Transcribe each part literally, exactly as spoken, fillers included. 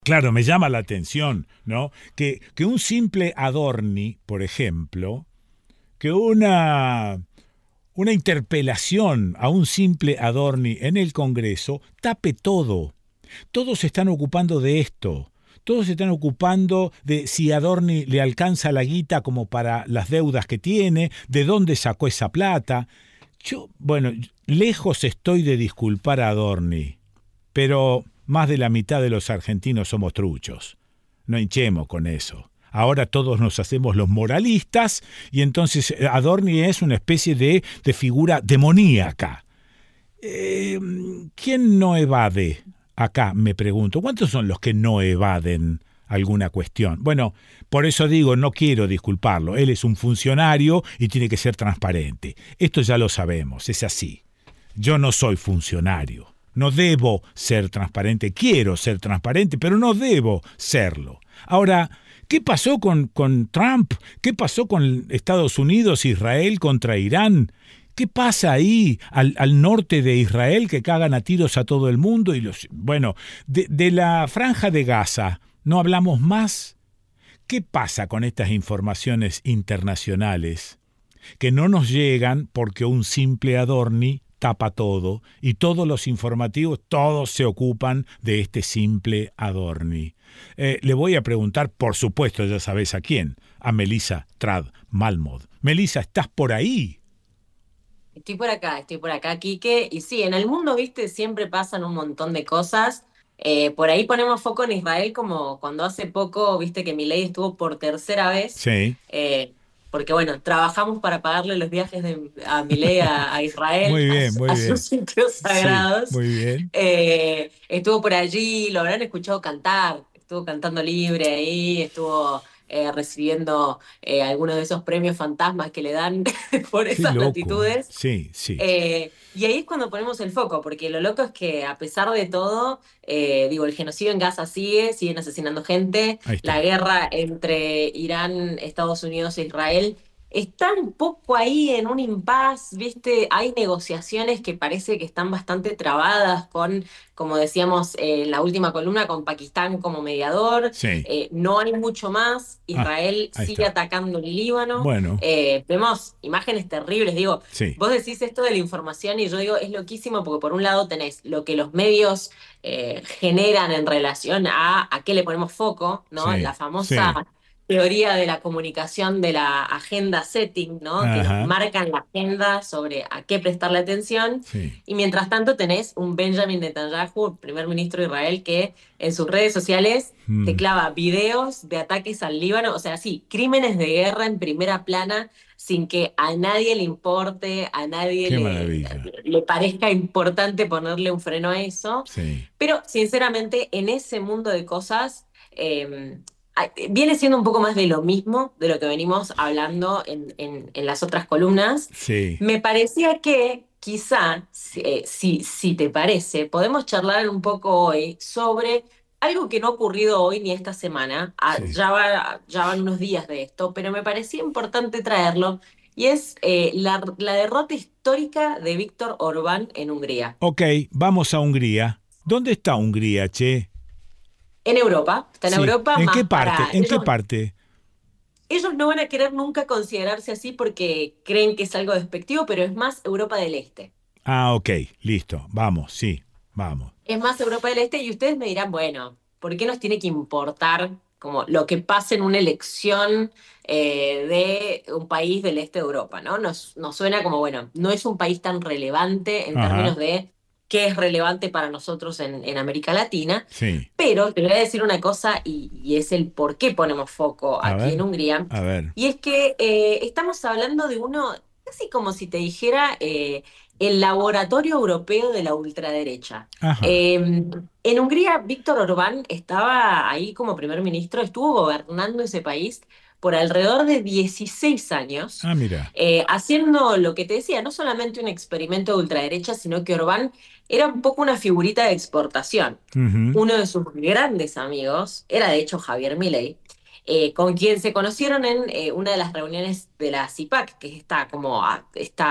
Claro, me llama la atención, ¿no? Que, que un simple Adorni, por ejemplo, que una, una interpelación a un simple Adorni en el Congreso tape todo. Todos se están ocupando de esto. Todos se están ocupando de si Adorni le alcanza la guita como para las deudas que tiene, de dónde sacó esa plata. Yo, bueno, lejos estoy de disculpar a Adorni, pero más de la mitad de los argentinos somos truchos. No hinchemos con eso. Ahora todos nos hacemos los moralistas y entonces Adorni es una especie de, de figura demoníaca. Eh, ¿Quién no evade? Acá me pregunto, ¿cuántos son los que no evaden alguna cuestión? Bueno, por eso digo, no quiero disculparlo. Él es un funcionario y tiene que ser transparente. Esto ya lo sabemos, es así. Yo no soy funcionario. No debo ser transparente. Quiero ser transparente, pero no debo serlo. Ahora, ¿qué pasó con, con Trump? ¿Qué pasó con Estados Unidos, Israel contra Irán? ¿Qué pasa ahí al, al norte de Israel que cagan a tiros a todo el mundo? Y los, bueno, de, de la franja de Gaza, ¿no hablamos más? ¿Qué pasa con estas informaciones internacionales que no nos llegan porque un simple Adorni tapa todo y todos los informativos, todos se ocupan de este simple Adorni? Eh, le voy a preguntar, por supuesto, ya sabes a quién, a Melissa Trad Malmod. Melissa, ¿estás por ahí? Estoy por acá, estoy por acá, Quique. Y sí, en el mundo, viste, siempre pasan un montón de cosas. Eh, por ahí ponemos foco en Israel, como cuando hace poco, viste, que Milei estuvo por tercera vez. Sí. eh, Porque, bueno, trabajamos para pagarle los viajes de, a Milei a, a Israel, Muy a, bien, su- muy a sus bien. sitios Sí, sagrados. muy bien. Eh, estuvo por allí, lo habrán escuchado cantar, estuvo cantando libre ahí, estuvo eh, recibiendo eh, algunos de esos premios fantasmas que le dan por Qué esas loco. latitudes. Sí, sí. Eh, y ahí es cuando ponemos el foco, porque lo loco es que a pesar de todo, eh, digo, el genocidio en Gaza sigue, siguen asesinando gente, Ahí la está. guerra entre Irán, Estados Unidos e Israel está un poco ahí en un impasse, ¿viste? Hay negociaciones que parece que están bastante trabadas con, como decíamos eh, en la última columna, con Pakistán como mediador. Sí. Eh, no hay mucho más. Ah, Israel ahí sigue está. atacando el Líbano. Bueno, Eh, vemos imágenes terribles, digo. sí. Vos decís esto de la información y yo digo, es loquísimo porque por un lado tenés lo que los medios eh, generan en relación a a qué le ponemos foco, ¿no? La Sí, famosa sí. teoría de la comunicación de la agenda setting, ¿no? Que nos Ajá. marcan la agenda sobre a qué prestarle atención. Sí. Y mientras tanto tenés un Benjamin Netanyahu, el primer ministro de Israel, que en sus redes sociales te Mm, clava videos de ataques al Líbano, o sea, sí, crímenes de guerra en primera plana sin que a nadie le importe, a nadie qué le, maravilla. le parezca importante ponerle un freno a eso. Sí. Pero sinceramente, en ese mundo de cosas, eh, viene siendo un poco más de lo mismo de lo que venimos hablando en, en- en las otras columnas. Sí. Me parecía que quizá, si, eh, si si te parece, podemos charlar un poco hoy sobre algo que no ha ocurrido hoy ni esta semana. Ah, Sí. ya va- ya van unos días de esto, pero me parecía importante traerlo. Y es eh, la, la derrota histórica de Víctor Orbán en Hungría. Ok, vamos a Hungría. ¿Dónde está Hungría, che? En Europa, está en Sí. Europa ¿En qué más para parte? ¿En qué ellos. parte? Ellos no van a querer nunca considerarse así porque creen que es algo despectivo, pero es más Europa del Este. Ah, ok, listo. Vamos, sí, vamos. Es más Europa del Este y ustedes me dirán, bueno, ¿por qué nos tiene que importar como lo que pase en una elección eh, de un país del este de Europa, ¿no? Nos, nos suena como, bueno, no es un país tan relevante en términos Ajá, de qué es relevante para nosotros en, en América Latina, sí. pero te voy a decir una cosa y, y es el por qué ponemos foco A aquí en ver, Hungría, a ver. y es que eh, estamos hablando de uno, casi como si te dijera, eh, el laboratorio europeo de la ultraderecha. Ajá. Eh, en Hungría, Víctor Orbán estaba ahí como primer ministro, estuvo gobernando ese país por alrededor de dieciséis años, Ah, mira. eh, haciendo lo que te decía, no solamente un experimento de ultraderecha, sino que Orbán era un poco una figurita de exportación. Ujú. Uno de sus grandes amigos era de hecho Javier Milei, eh, con quien se conocieron en eh, una de las reuniones de la CIPAC, que es esta, como, ah, esta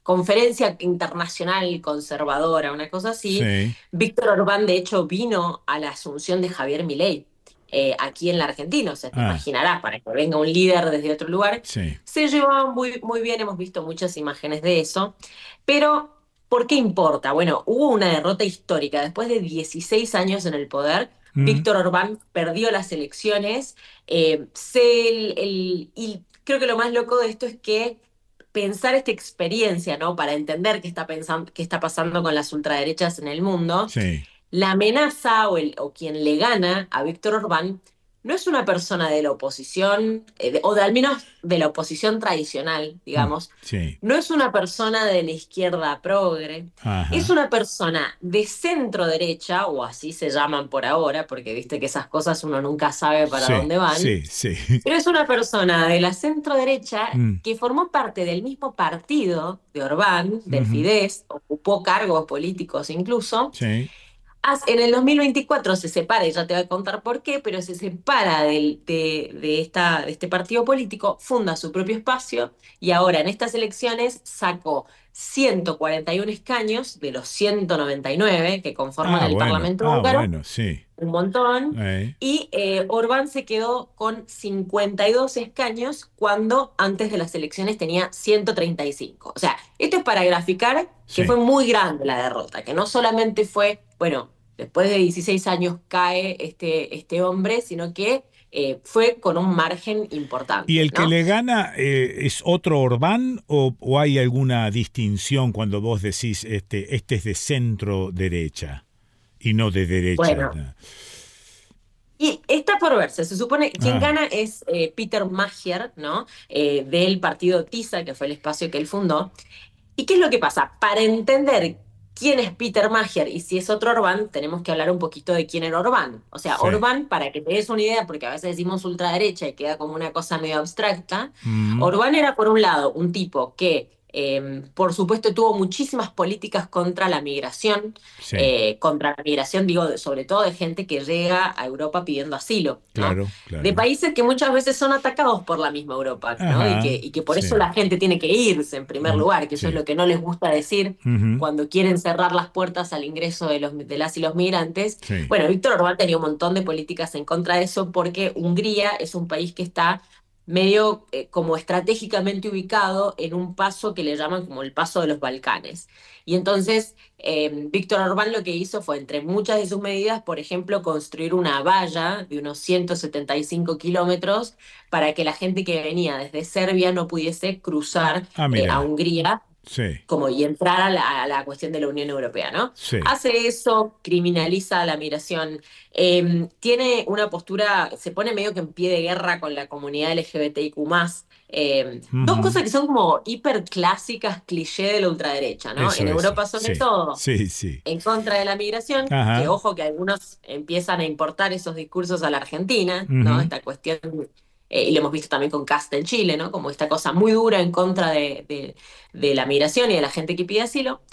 conferencia internacional conservadora, una cosa así, sí. Víctor Orbán de hecho vino a la asunción de Javier Milei. Eh, aquí en la Argentina, o sea, te Ah, imaginarás, para que venga un líder desde otro lugar, sí. se llevaban muy, muy bien, hemos visto muchas imágenes de eso, pero ¿por qué importa? Bueno, hubo una derrota histórica. Después de dieciséis años en el poder, Mm, Víctor Orbán perdió las elecciones. Eh, se- el- el- y creo que lo más loco de esto es que pensar esta experiencia, ¿no? Para entender qué está pensando, qué está pasando con las ultraderechas en el mundo, sí. la amenaza o, el, o quien le gana a Víctor Orbán no es una persona de la oposición, eh, de- o de al menos de la oposición tradicional, Mm, digamos, sí. no es una persona de la izquierda progre, es Ajá. una persona de centro derecha, o así se llaman por ahora, porque viste que esas cosas uno nunca sabe para Sí, dónde van, sí, sí. pero es una persona de la centro derecha Mm, que formó parte del mismo partido de Orbán, del ujú, Fidesz, ocupó cargos políticos incluso. sí. As- En el dos mil veinticuatro se separa, y ya te voy a contar por qué, pero se separa del- de, de esta, de este partido político, funda su propio espacio y ahora en estas elecciones sacó ciento cuarenta y uno escaños de los ciento noventa y nueve que conforman Ah, el bueno. Parlamento Ah, húngaro, bueno, sí. un montón, Eh, y eh, Orbán se quedó con cincuenta y dos escaños cuando antes de las elecciones tenía ciento treinta y cinco. O sea, esto es para graficar que fue sí. muy grande la derrota, que no solamente fue, bueno, después de dieciséis años cae este, este hombre, sino que eh, fue con un margen ¿Y importante, el que ¿no? le gana eh, es otro Orbán o, o hay alguna distinción cuando vos decís este, este es de centro derecha y no de derecha? Bueno, y está por verse. Se supone quien Ah, gana es eh, Peter Magyar, ¿no? Eh, del partido TISA, que fue el espacio que él fundó. ¿Y qué es lo que pasa? Para entender quién es Peter Magyar y si es otro Orbán, tenemos que hablar un poquito de quién era Orbán. O sea, sí. Orbán, para que te des una idea, porque a veces decimos ultraderecha y queda como una cosa medio abstracta, Mm, Orbán era, por un lado, un tipo que, eh, por supuesto, tuvo muchísimas políticas contra la migración, sí, eh, contra la migración, digo, de- sobre todo de gente que llega a Europa pidiendo asilo, ¿no? claro, De claro. países que muchas veces son atacados por la misma Europa, ¿no? Y que, Ajá, y que por eso sí. la gente tiene que irse en primer Mm, lugar, que eso es sí. lo que no les gusta decir Ujú, cuando quieren cerrar las puertas al ingreso de, los, de las y los migrantes. sí. Bueno, Víctor Orbán tenía un montón de políticas en contra de eso porque Hungría es un país que está medio eh, como estratégicamente ubicado en un paso que le llaman como el paso de los Balcanes. Y entonces eh, Víctor Orbán lo que hizo fue, entre muchas de sus medidas, por ejemplo, construir una valla de unos ciento setenta y cinco kilómetros para que la gente que venía desde Serbia no pudiese cruzar Ah, eh, a mira. Hungría Sí, como y entrar a la, a la cuestión de la Unión Europea, ¿no? sí. Hace eso, criminaliza la migración, eh, tiene una postura, se pone medio que en pie de guerra con la comunidad L G B T I Q más. Eh, dos Ujú, cosas que son como hiper clásicas, cliché de la ultraderecha, ¿no? eso, En eso. Europa sobre Sí, todo, sí, sí. en contra de la migración, que Ajá. ojo que algunos empiezan a importar esos discursos a la Argentina, ¿no? Ujú, Esta cuestión, eh, y lo hemos visto también con Cast en Chile, ¿no? Como esta cosa muy dura en contra de, de- de la migración y de la gente que pide asilo.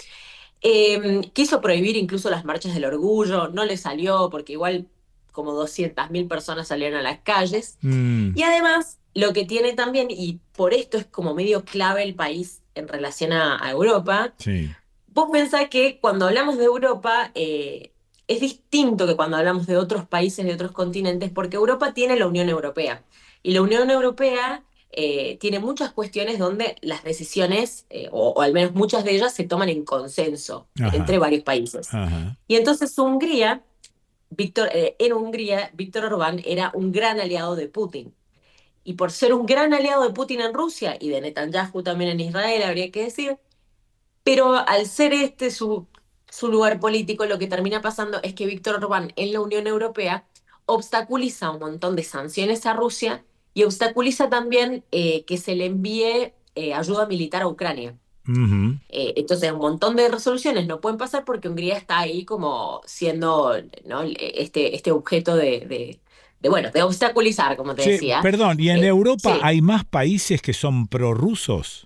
Eh, quiso prohibir incluso las marchas del orgullo, no le salió porque igual como doscientas mil personas salieron a las calles. mm, Y además, lo que tiene también, y por esto es como medio clave el país en relación a, a Europa, sí. vos pensás que cuando hablamos de Europa eh, es distinto que cuando hablamos de otros países, de otros continentes, porque Europa tiene la Unión Europea. Y la Unión Europea eh, tiene muchas cuestiones donde las decisiones, eh, o, o al menos muchas de ellas, se toman en consenso entre Ajá. varios países. Ajá. Y entonces Hungría, Víctor, eh, en Hungría, Víctor Orbán era un gran aliado de Putin. Y por ser un gran aliado de Putin en Rusia y de Netanyahu también en Israel, habría que decir, pero al ser este su, su lugar político, lo que termina pasando es que Víctor Orbán en la Unión Europea obstaculiza un montón de sanciones a Rusia y obstaculiza también eh, que se le envíe eh, ayuda militar a Ucrania. Ujú. Eh, entonces, un montón de resoluciones no pueden pasar porque Hungría está ahí como siendo, ¿no? este, este objeto de, de, de, bueno, de obstaculizar, como te Che, decía. perdón, ¿y en Eh, Europa sí. hay más países que son prorrusos?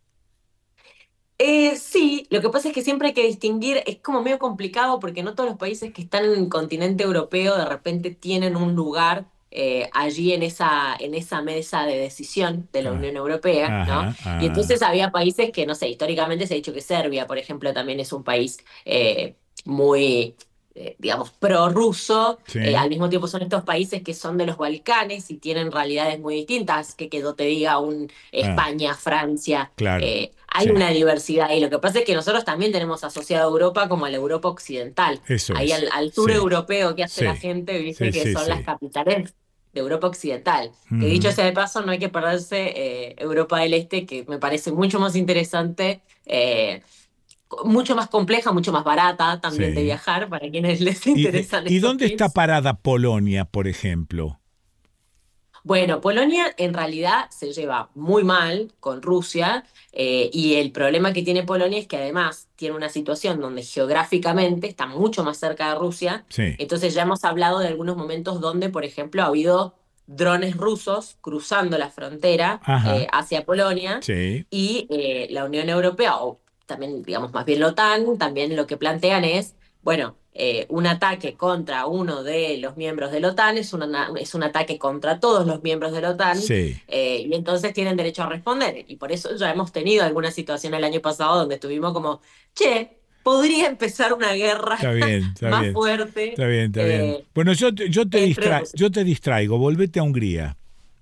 Eh, sí, lo que pasa es que siempre hay que distinguir, es como medio complicado porque no todos los países que están en el continente europeo de repente tienen un lugar eh, allí en esa, en esa mesa de decisión de la Ah, Unión Europea, ¿no? ajá, Y entonces ah, había países que, no sé, históricamente se ha dicho que Serbia, por ejemplo, también es un país eh, muy, eh, digamos, prorruso. Eh, sí, al mismo tiempo son estos países que son de los Balcanes y tienen realidades muy distintas, que que yo te diga un ah, España, Francia. claro, eh, hay sí, una diversidad y lo que pasa es que nosotros también tenemos asociado a Europa como a la Europa occidental. eso Ahí es, al, al sur sí, europeo que hace la sí, gente, sí, viste que sí, son las sí. capitales de Europa occidental. Que dicho Ujú. sea de paso, no hay que perderse eh, Europa del Este, que me parece mucho más interesante, eh, mucho más compleja, mucho más barata también de Sí. viajar para quienes les ¿Y, eh, interesan ¿y estos dónde está tips. parada Polonia, por ejemplo? Bueno, Polonia en realidad se lleva muy mal con Rusia, eh, y el problema que tiene Polonia es que además tiene una situación donde geográficamente está mucho más cerca de Rusia. Sí, Entonces ya hemos hablado de algunos momentos donde, por ejemplo, ha habido drones rusos cruzando la frontera eh, ajá, hacia Polonia, sí, y eh, la Unión Europea, o también digamos más bien la OTAN, también lo que plantean es, bueno, eh, un ataque contra uno de los miembros de la OTAN es, una- es un ataque contra todos los miembros de la OTAN, sí. eh, y entonces tienen derecho a responder. Y por eso ya hemos tenido alguna situación el año pasado donde estuvimos como, che, podría empezar una guerra Está bien, está más bien, fuerte está bien, está bien. eh, Bueno, yo te, yo te entre distra- Rusia. yo te distraigo, volvete a Hungría.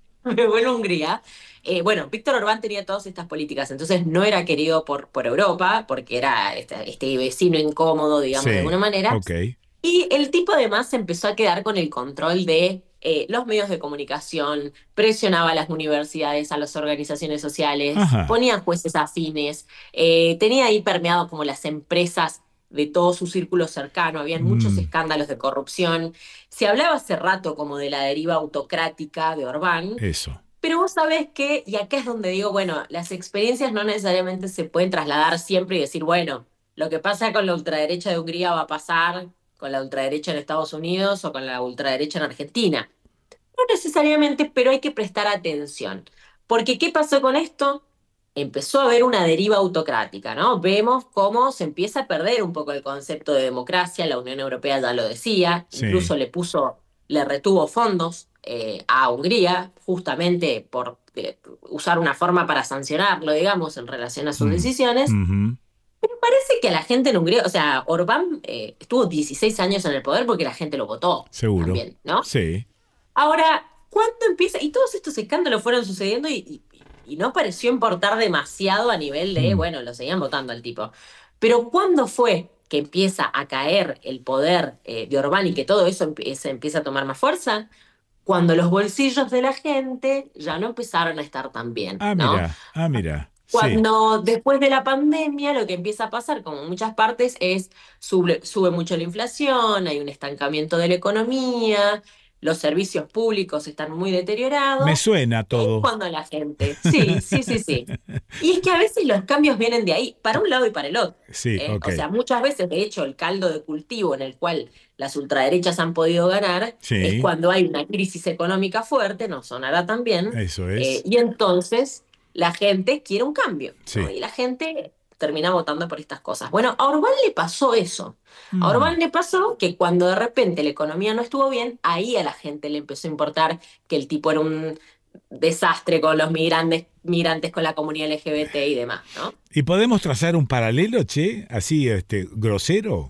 Me vuelvo a Hungría. Eh, bueno, Víctor Orbán tenía todas estas políticas, entonces no era querido por, por Europa, porque era este, este vecino incómodo, digamos, de alguna Sí, manera. ok, Y el tipo además se empezó a quedar con el control de eh, los medios de comunicación, presionaba a las universidades, a las organizaciones sociales, ajá, ponía jueces afines, eh, tenía ahí permeado como las empresas de todo su círculo cercano, habían muchos mm, escándalos de corrupción. Se hablaba hace rato como de la deriva autocrática de Orbán, eso. pero vos sabés que, y acá es donde digo, bueno, las experiencias no necesariamente se pueden trasladar siempre y decir, bueno, lo que pasa con la ultraderecha de Hungría va a pasar con la ultraderecha en Estados Unidos o con la ultraderecha en Argentina. No necesariamente, pero hay que prestar atención. Porque ¿qué pasó con esto? Empezó a haber una deriva autocrática, ¿no? Vemos cómo se empieza a perder un poco el concepto de democracia, la Unión Europea ya lo decía, incluso Sí, le puso, le retuvo fondos eh, a Hungría, justamente por eh, usar una forma para sancionarlo, digamos, en relación a sus mm, decisiones. ujú, Parece que a la gente en Hungría, o sea, Orbán eh, estuvo dieciséis años en el poder porque la gente lo votó seguro. también, ¿no? Sí. Ahora, ¿cuándo empieza? Y todos estos escándalos fueron sucediendo y, y- y no pareció importar demasiado a nivel de, Mm. bueno, lo seguían votando al tipo. Pero ¿cuándo fue que empieza a caer el poder eh, de Orbán y que todo eso empie- se empieza a tomar más fuerza? Cuando los bolsillos de la gente ya no empezaron a estar tan bien, Ah, ¿no? mira, ah, mira, sí. Cuando después de la pandemia lo que empieza a pasar, como en muchas partes, es sube, sube mucho la inflación, hay un estancamiento de la economía, los servicios públicos están muy Me deteriorados. suena Es todo. cuando la gente, sí, sí, sí, sí. Y es que a veces los cambios vienen de ahí, para un lado y para el otro. Sí, ¿Eh? ok. O sea, muchas veces, de hecho, el caldo de cultivo en el cual las ultraderechas han podido ganar es Sí, cuando hay una crisis económica fuerte, no sonará tan bien, eso eh, es. y entonces la gente quiere un cambio, ¿no? Sí. Y la gente termina votando por estas cosas. Bueno, a Orbán le pasó eso. A Mm. Orbán le pasó que cuando de repente la economía no estuvo bien, ahí a la gente le empezó a importar que el tipo era un desastre con los migrantes, migrantes con la comunidad L G B T y demás, ¿no? ¿Y podemos trazar un paralelo, che? Así, este, grosero.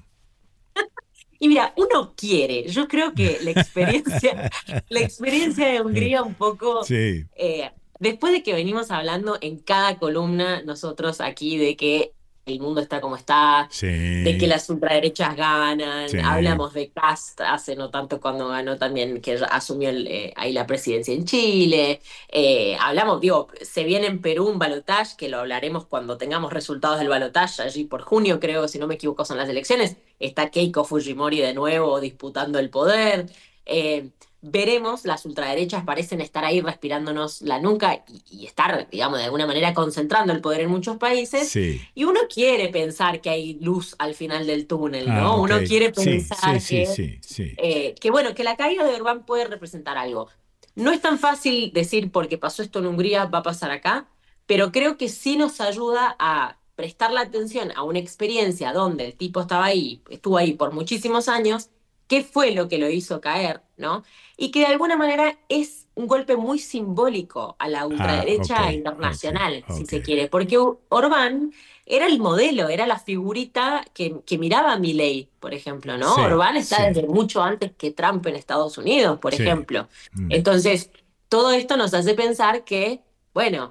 Y mira, uno quiere, yo creo que la experiencia, la experiencia de Hungría un poco, Sí, eh, después de que venimos hablando en cada columna nosotros aquí de que el mundo está como está, de que sí, las ultraderechas ganan, sí. hablamos de Kast hace no tanto cuando ganó también, que asumió el, eh, ahí la presidencia en Chile, eh, hablamos, digo, se viene en Perú un balotaje, que lo hablaremos cuando tengamos resultados del balotaje, allí por junio creo, si no me equivoco son las elecciones, está Keiko Fujimori de nuevo disputando el poder. Eh, Veremos, las ultraderechas parecen estar ahí respirándonos la nuca y, y estar, digamos, de alguna manera concentrando el poder en muchos países. Sí. Y uno quiere pensar que hay luz al final del túnel, Ah, ¿no? ok. Uno quiere Sí, sí, pensar sí, que, sí, sí. eh, que, bueno, que la caída de Orbán puede representar algo. No es tan fácil decir porque pasó esto en Hungría, va a pasar acá, pero creo que sí nos ayuda a prestar la atención a una experiencia donde el tipo estaba ahí, estuvo ahí por muchísimos años qué fue lo que lo hizo caer, ¿no? Y que de alguna manera es un golpe muy simbólico a la Ah, ok, ultraderecha ok, internacional, si ok. se quiere, porque Orbán era el modelo, era la figurita que, que miraba a Milei, por ejemplo, ¿no? Sí, Orbán está sí, desde mucho antes que Trump en Estados Unidos, por sí. ejemplo. Mm. Entonces, todo esto nos hace pensar que, bueno,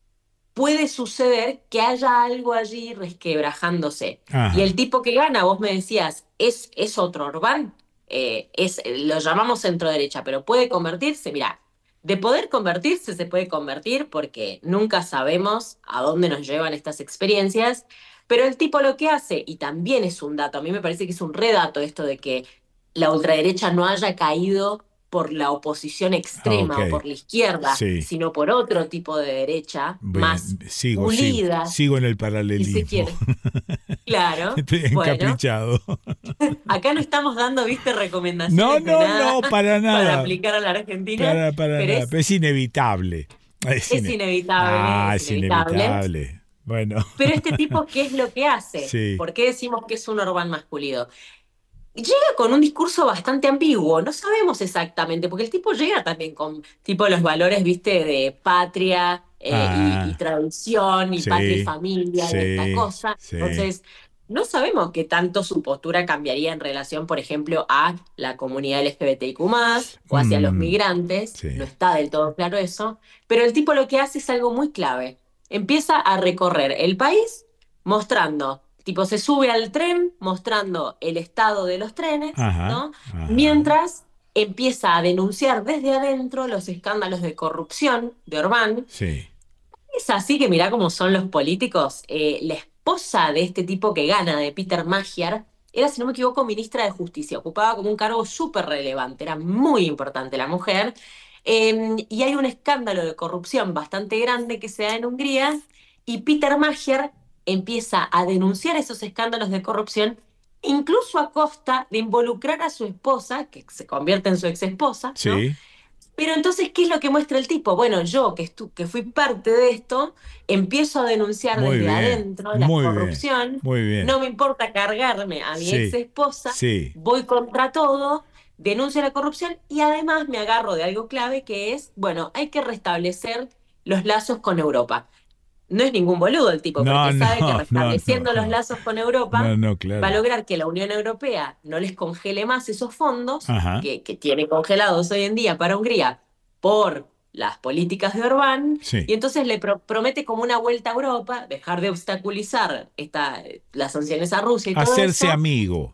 puede suceder que haya algo allí resquebrajándose. Y Ajá. el tipo que gana, vos me decías, es, es otro Orbán, eh, es, lo llamamos centro derecha, pero puede convertirse, mira, de poder convertirse se puede convertir porque nunca sabemos a dónde nos llevan estas experiencias, pero el tipo lo que hace, y también es un dato, a mí me parece que es un redato esto de que la ultraderecha no haya caído por la oposición Ah, ok. extrema o por la izquierda, Sí. sino por otro tipo de derecha, más Bien, sigo, sigo, unida, sigo en el si se paralelismo. quiere. Claro, Estoy bueno, encaprichado. acá no estamos dando, viste, No, recomendaciones de no, nada no, para para nada. aplicar a la Argentina, Para, para pero nada. es, Pero es inevitable. Es es ine- inevitable, ah, es es inevitable. inevitable. Bueno, Pero este tipo, ¿qué es lo que hace? sí. ¿Por qué decimos que es un Orbán masculino? Llega con un discurso bastante ambiguo, no sabemos exactamente, porque el tipo llega también con tipo los valores, viste, de patria eh, y, y Ah, tradición y patria y sí, familia y esta sí, cosa. sí. Entonces, no sabemos qué tanto su postura cambiaría en relación, por ejemplo, a la comunidad L G B T I Q más, o hacia los Mm, migrantes, no sí, está del todo claro eso, pero el tipo lo que hace es algo muy clave. Empieza a recorrer el país mostrando, tipo se sube al tren mostrando el estado de los trenes, ajá, ¿no? ajá, Mientras empieza a denunciar desde adentro los escándalos de corrupción de Orbán. sí, Es así que mirá cómo son los políticos. Eh, la esposa de este tipo que gana, de Peter Magyar, era, si no me equivoco, ministra de Justicia. Ocupaba como un cargo súper relevante, era muy importante la mujer. Eh, y hay un escándalo de corrupción bastante grande que se da en Hungría y Peter Magyar empieza a denunciar esos escándalos de corrupción, incluso a costa de involucrar a su esposa, que se convierte en su ex esposa, ¿no? sí. Pero entonces, ¿qué es lo que muestra el tipo? Bueno, yo que, estu- que fui parte de esto, empiezo a denunciar Muy desde bien, adentro la muy bien, corrupción, muy bien. no me importa cargarme a mi ex Sí, esposa, sí. voy contra todo, denuncio la corrupción y además me agarro de algo clave que es, bueno, hay que restablecer los lazos con Europa. No es ningún boludo el tipo, No, porque sabe que no, no, no, restableciendo los no. lazos con No, Europa no, va a claro. lograr que la Unión Europea no les congele más esos fondos Ajá, que, que tiene congelados hoy en día para Hungría por las políticas de Orbán, sí. y entonces le pro- promete como una vuelta a Europa, dejar de obstaculizar esta, las sanciones a Rusia y todo Hacerse eso, amigo.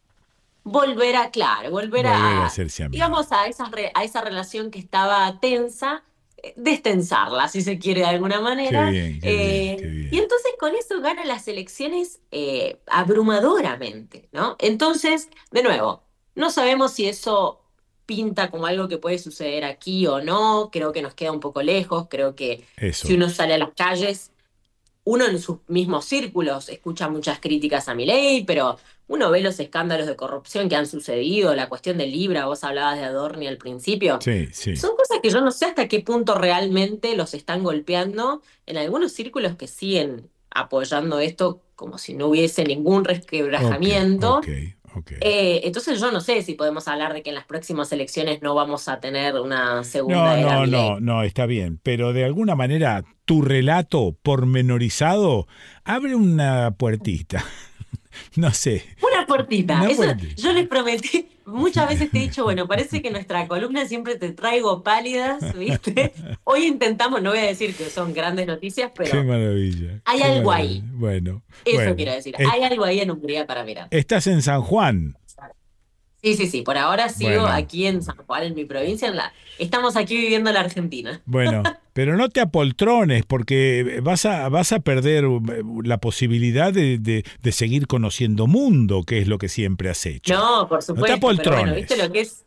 volver a, claro, volver Volver a a, hacerse amigo. digamos, a esa, re- a esa relación que estaba tensa, eh, destensarla, si se quiere de alguna Qué manera. bien, qué bien, qué eh, y bien. entonces con eso gana las elecciones eh, abrumadoramente, ¿no? Entonces, de nuevo, no sabemos si eso pinta como algo que puede suceder aquí o no, creo que nos queda un poco lejos, creo que si Eso. uno sale a las calles uno en sus mismos círculos escucha muchas críticas a Milei, pero uno ve los escándalos de corrupción que han sucedido, la cuestión del Libra, vos hablabas de Adorni al principio. Sí, sí. Son cosas que yo no sé hasta qué punto realmente los están golpeando en algunos círculos que siguen apoyando esto como si no hubiese ningún Ok, ok, resquebrajamiento. ok. Eh, entonces yo no sé si podemos hablar de que en las próximas elecciones no vamos a tener una No, segunda era no, Milei. no, no, está bien. Pero de alguna manera tu relato pormenorizado abre una puertita. No sé. Una puertita. Una Eso puertita. yo les prometí. Muchas veces te he dicho, bueno, parece que en nuestra columna siempre te traigo pálidas, ¿viste? Hoy intentamos, no voy a decir que son grandes noticias, Qué pero maravilla, hay qué algo maravilla. ahí. Bueno, Eso quiero bueno. decir. Es- Hay algo ahí en Hungría para mirar. estás en San Juan. Sí, sí, sí. Por ahora sigo Bueno, aquí en San Juan, en mi provincia. En la... Estamos aquí viviendo la Argentina. bueno. Pero no te apoltrones porque vas a, vas a perder eh, la posibilidad de, de, de seguir conociendo mundo, que es lo que siempre has hecho. No, por No te supuesto, pero bueno, ¿viste apoltrones. lo que es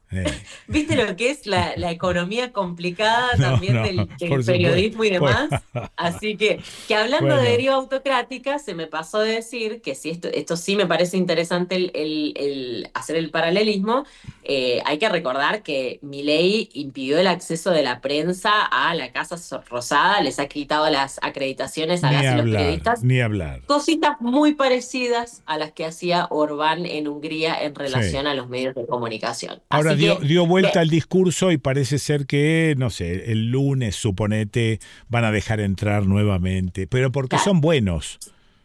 Eh. ¿Viste lo que es la, la economía complicada No, también no, del, por del supuesto. periodismo y Por- demás? Así que, que hablando de Bueno, deriva autocrática, se me pasó de decir que si esto, esto sí me parece interesante el, el- el hacer el paralelismo, eh, hay que recordar que Milei impidió el acceso de la prensa a la Casa Rosada, les ha quitado las acreditaciones a ni las y los hablar, periodistas. ni hablar. Cositas muy parecidas a las que hacía Orbán en Hungría en Sí. relación a los medios de comunicación. Ahora Así dio, que, dio vuelta ve, al discurso y parece ser que, no sé, el lunes, suponete, van a dejar entrar nuevamente, pero porque claro, son buenos,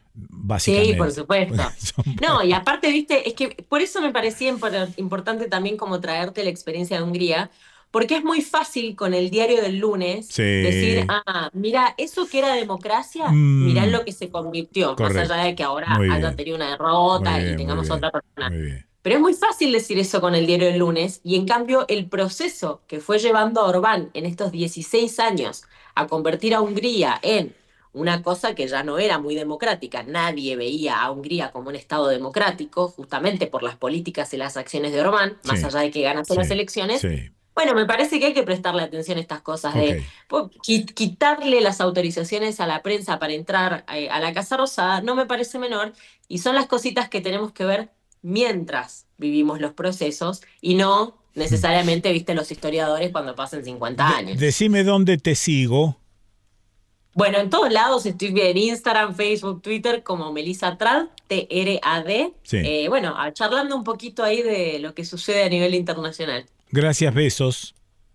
sí, por básicamente. supuesto. Son No, y buenos. aparte, viste, es que por eso me parecía impor- importante también como traerte la experiencia de Hungría, porque es muy fácil con el diario del lunes decir, Sí. ah, mira, eso que era democracia, mirá en Mm, lo que se convirtió, más allá correcto. de que ahora Muy haya bien, tenido una muy derrota y bien, muy tengamos bien, otra persona. muy bien. Pero es muy fácil decir eso con el diario del lunes, y en cambio el proceso que fue llevando a Orbán en estos dieciséis años a convertir a Hungría en una cosa que ya no era muy democrática. Nadie veía a Hungría como un Estado democrático, justamente por las políticas y las acciones de Orbán, más Sí, allá de que ganase las sí, elecciones. sí. Bueno, me parece que hay que prestarle atención a estas cosas Ok. de pues, qui- quitarle las autorizaciones a la prensa para entrar eh, a la Casa Rosada, no me parece menor, y son las cositas que tenemos que ver mientras vivimos los procesos y no necesariamente, viste, los historiadores cuando pasen cincuenta De- años. decime dónde te sigo. Bueno, en todos lados estoy en Instagram, Facebook, Twitter como Melissa Trad, T R A D. Sí. Eh, bueno, a- charlando un poquito ahí de lo que sucede a nivel internacional. Gracias, besos.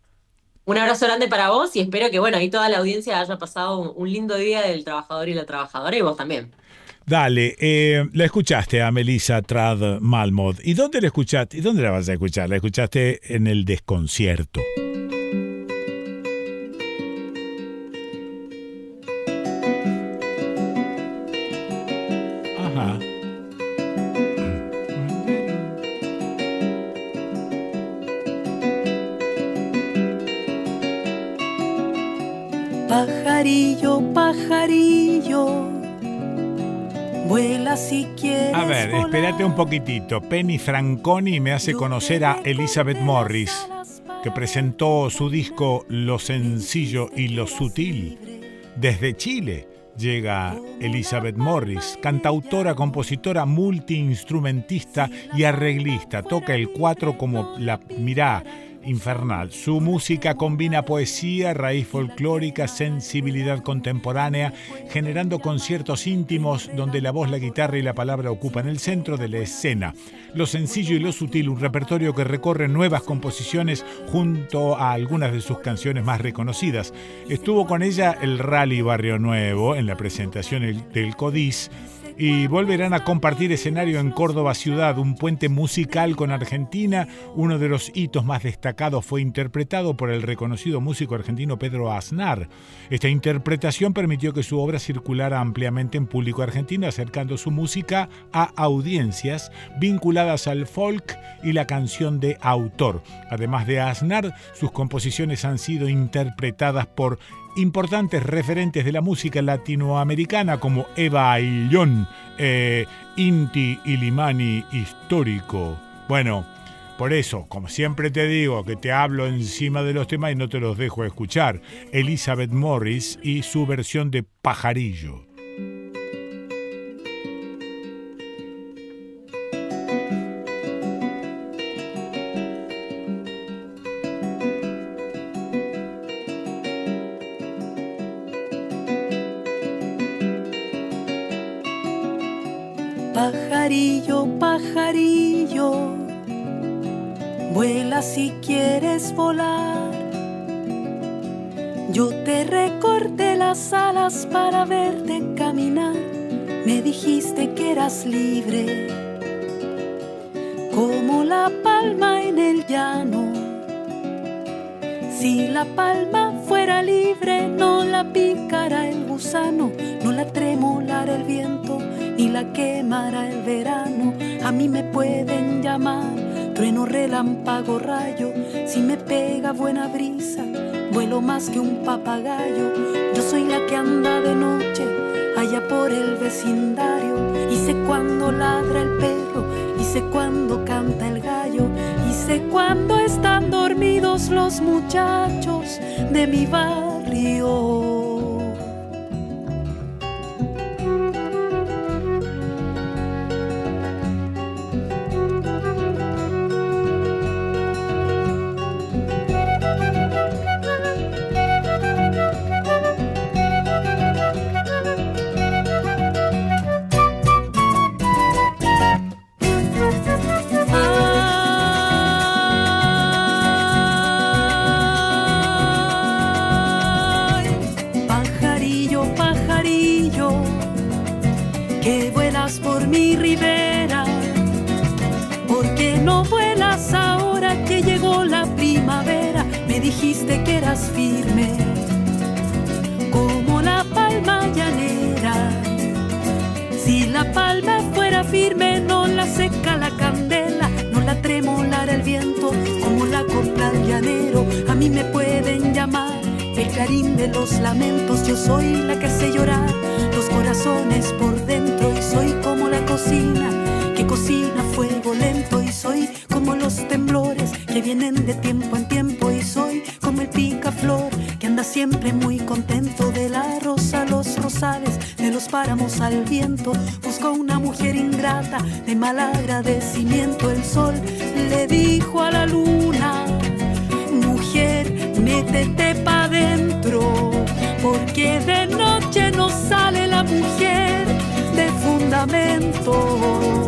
Un abrazo grande para vos y espero que, bueno, ahí toda la audiencia haya pasado un, un lindo día del trabajador y la trabajadora y vos también. Dale, eh, la escuchaste a Melissa Trad Malmod. ¿Y dónde la escuchaste? ¿Y dónde la vas a escuchar? La escuchaste en el desconcierto. Ajá. Pajarillo, pajarillo, vuela si quieres A ver, volar. espérate un poquitito. Penny Franconi me hace conocer a Elizabeth Morris, que presentó su disco Lo sencillo y lo sutil. Desde Chile llega Elizabeth Morris, cantautora, compositora, multiinstrumentista y arreglista. Toca el cuatro como la mirá infernal. Su música combina poesía, raíz folclórica, sensibilidad contemporánea, generando conciertos íntimos donde la voz, la guitarra y la palabra ocupan el centro de la escena. Lo sencillo y lo sutil, un repertorio que recorre nuevas composiciones junto a algunas de sus canciones más reconocidas. Estuvo con ella el Rally Barrio Nuevo en la presentación del Codis, y volverán a compartir escenario en Córdoba ciudad, un puente musical con Argentina. Uno de los hitos más destacados fue interpretado por el reconocido músico argentino Pedro Aznar. Esta interpretación permitió que su obra circulara ampliamente en público argentino, acercando su música a audiencias vinculadas al folk y la canción de autor. Además de Aznar, sus composiciones han sido interpretadas por importantes referentes de la música latinoamericana como Eva Aillón, eh, Inti Illimani histórico. Bueno, por eso, como siempre te digo, que te hablo encima de los temas y no te los dejo escuchar. Elizabeth Morris y su versión de Pajarillo. Pajarillo, pajarillo, vuela si quieres volar. Yo te recorté las alas para verte caminar. Me dijiste que eras libre, como la palma en el llano. Si la palma fuera libre, no la picara el gusano, no la tremolara el viento, ni la quemara el verano. A mí me pueden llamar trueno, relámpago, rayo. Si me pega buena brisa, vuelo más que un papagayo. Yo soy la que anda de noche allá por el vecindario, y sé cuándo ladra el perro, y sé cuándo canta el gallo, y sé de cuando están dormidos los muchachos de mi barrio. Que vuelas por mi ribera, porque no vuelas ahora que llegó la primavera. Me dijiste que eras firme como la palma llanera. Si la palma fuera firme, no la seca la candela, no la tremolara el viento como la copla del llanero. A mí me pueden llamar el clarín de los lamentos, yo soy la que hace llorar los corazones por dentro, y soy como la cocina que cocina a fuego lento, y soy como los temblores que vienen de tiempo en tiempo, y soy como el picaflor que anda siempre muy contento. De la rosa a los rosales, de los páramos al viento, busco una mujer ingrata de mal agradecimiento. El sol le dijo a la luna: mujer, métete pa' dentro, porque de noche no sale la mujer de fundamento.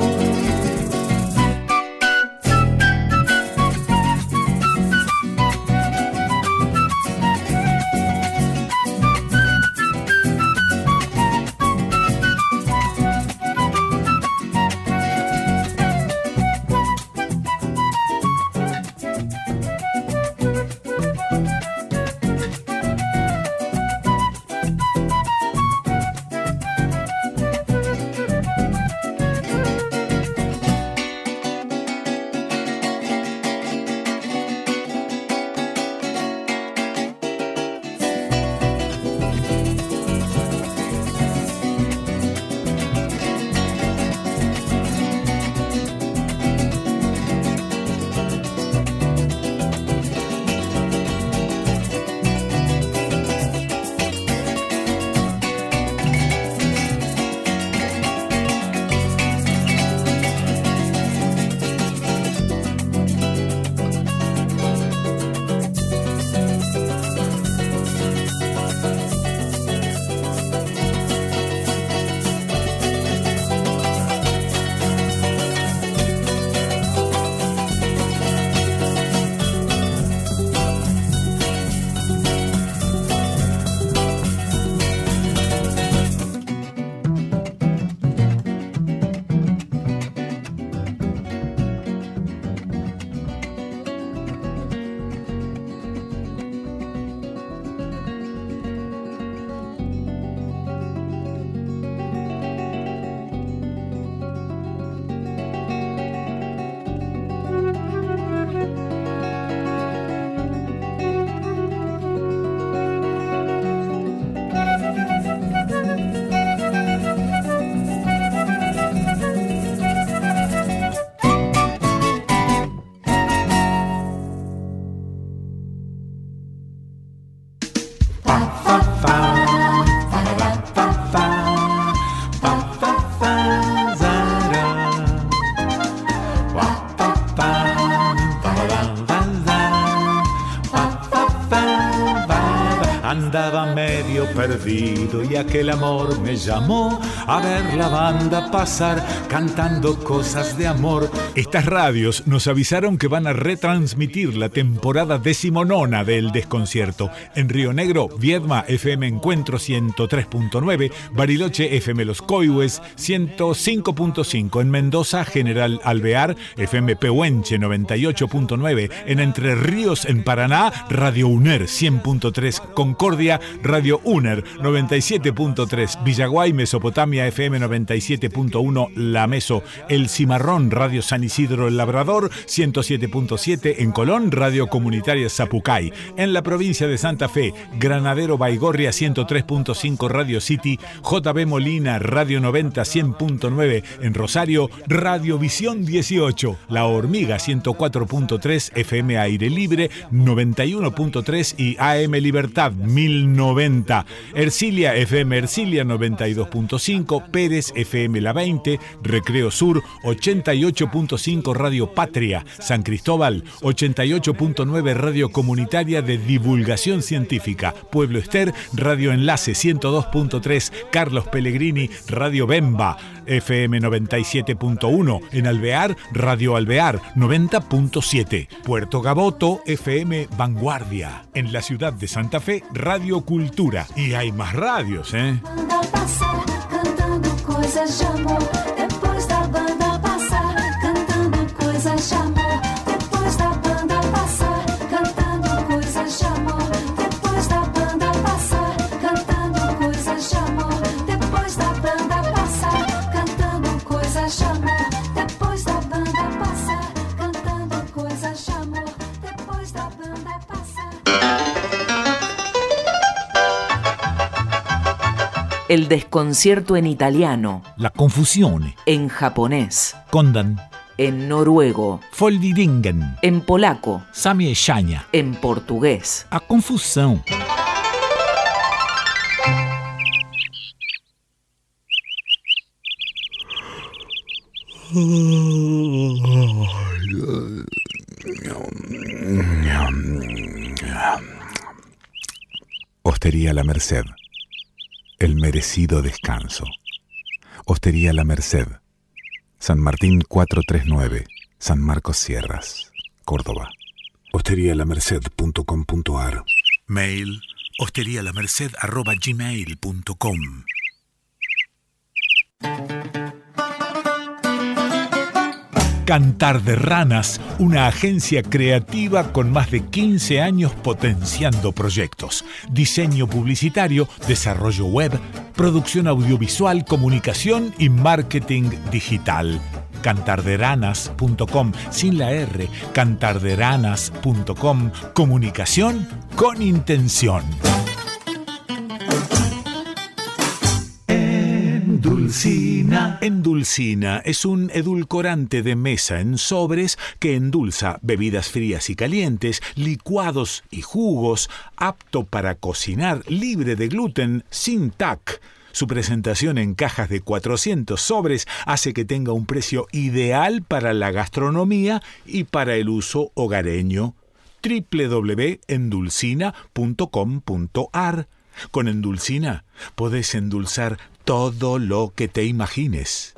Andaba medio perdido y aquel amor me llamó a ver la banda pasar cantando cosas de amor. Estas radios nos avisaron que van a retransmitir la temporada decimonona del Desconcierto. En Río Negro, Viedma F M Encuentro ciento tres punto nueve, Bariloche F M Los Coihues ciento cinco punto cinco, en Mendoza General Alvear F M Pehuenche noventa y ocho punto nueve, en Entre Ríos en Paraná Radio UNER cien punto tres, con Concordia, Radio UNER noventa y siete punto tres, Villaguay, Mesopotamia, F M noventa y siete punto uno, La Meso, El Cimarrón, Radio San Isidro El Labrador, ciento siete punto siete, en Colón, Radio Comunitaria Zapucay, en la provincia de Santa Fe, Granadero Baigorria, ciento tres punto cinco, Radio City, J B Molina, Radio noventa, cien punto nueve, en Rosario, Radio Visión dieciocho, La Hormiga, ciento cuatro punto tres, F M Aire Libre, noventa y uno punto tres y A M Libertad, mil noventa, Ercilia, F M Ercilia, noventa y dos punto cinco, Pérez, F M La veinte, Recreo Sur, ochenta y ocho punto cinco, Radio Patria, San Cristóbal, ochenta y ocho punto nueve, Radio Comunitaria de Divulgación Científica, Pueblo Ester, Radio Enlace, ciento dos punto tres, Carlos Pellegrini, Radio Bemba, F M noventa y siete punto uno, en Alvear, Radio Alvear, noventa punto siete, Puerto Gaboto, F M Vanguardia, en la ciudad de Santa Fe, Radio Cultura. Y hay más radios, ¿eh? El desconcierto en italiano. La confusione. En japonés. Kondan. En noruego. Foldidingen. En polaco. Zamieszania. En portugués. A confusão. Hostería La Merced. El merecido descanso. Hostería La Merced. San Martín cuatrocientos treinta y nueve. San Marcos Sierras, Córdoba. hostería la merced punto com punto a r. Mail hosterialamerced arroba gmail punto com. Cantar de Ranas, una agencia creativa con más de quince años potenciando proyectos, diseño publicitario, desarrollo web, producción audiovisual, comunicación y marketing digital. cantarderanas punto com, sin la R, cantarderanas punto com, comunicación con intención. Endulcina. Endulcina es un edulcorante de mesa en sobres que endulza bebidas frías y calientes, licuados y jugos, apto para cocinar, libre de gluten, sin T A C. Su presentación en cajas de cuatrocientos sobres hace que tenga un precio ideal para la gastronomía y para el uso hogareño. doble u doble u doble u punto endulcina punto com punto a r. Con Endulcina podés endulzar todo lo que te imagines.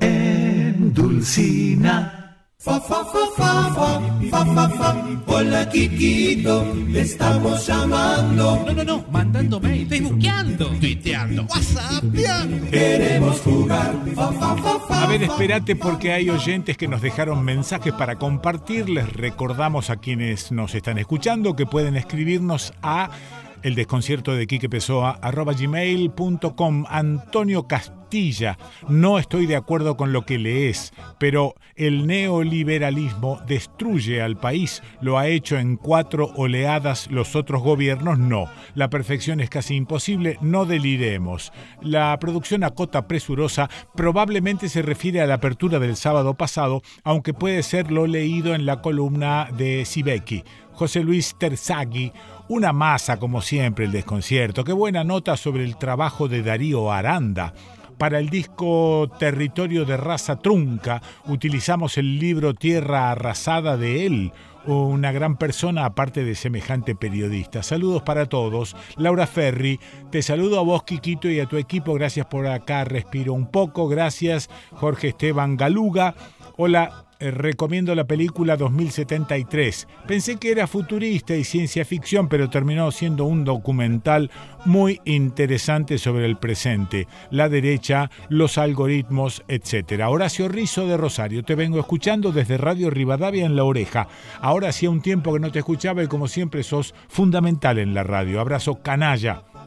Endulcina. Fa, fa, fa, fa, fa, fa, fa, fa. Hola, Kikito, te estamos llamando. No, no, no, mandando mail, facebookeando, tuiteando, whatsappeando. Queremos jugar. Fa, fa, fa, fa, A ver, espérate porque hay oyentes que nos dejaron mensajes para compartir. Les recordamos a quienes nos están escuchando que pueden escribirnos a el desconcierto de Quique Pessoa arroba gmail punto com. Antonio Castilla: no estoy de acuerdo con lo que lees, pero el neoliberalismo destruye al país. Lo ha hecho en cuatro oleadas, los otros gobiernos no. La perfección es casi imposible, no deliremos. La producción a cota presurosa probablemente se refiere a la apertura del sábado pasado, aunque puede ser lo leído en la columna de Sibeki. José Luis Terzaghi: una masa como siempre el desconcierto. Qué buena nota sobre el trabajo de Darío Aranda. Para el disco Territorio de Raza Trunca utilizamos el libro Tierra Arrasada de él, una gran persona aparte de semejante periodista. Saludos para todos. Laura Ferri: te saludo a vos, Quiquito, y a tu equipo. Gracias por acá, respiro un poco. Gracias. Jorge Esteban Galuga: hola. Eh, recomiendo la película dos mil setenta y tres. Pensé que era futurista y ciencia ficción, pero terminó siendo un documental muy interesante sobre el presente, la derecha, los algoritmos, etcétera. Horacio Rizo de Rosario: te vengo escuchando desde Radio Rivadavia en La Oreja. Ahora hacía un tiempo que no te escuchaba y como siempre sos fundamental en la radio. Abrazo canalla.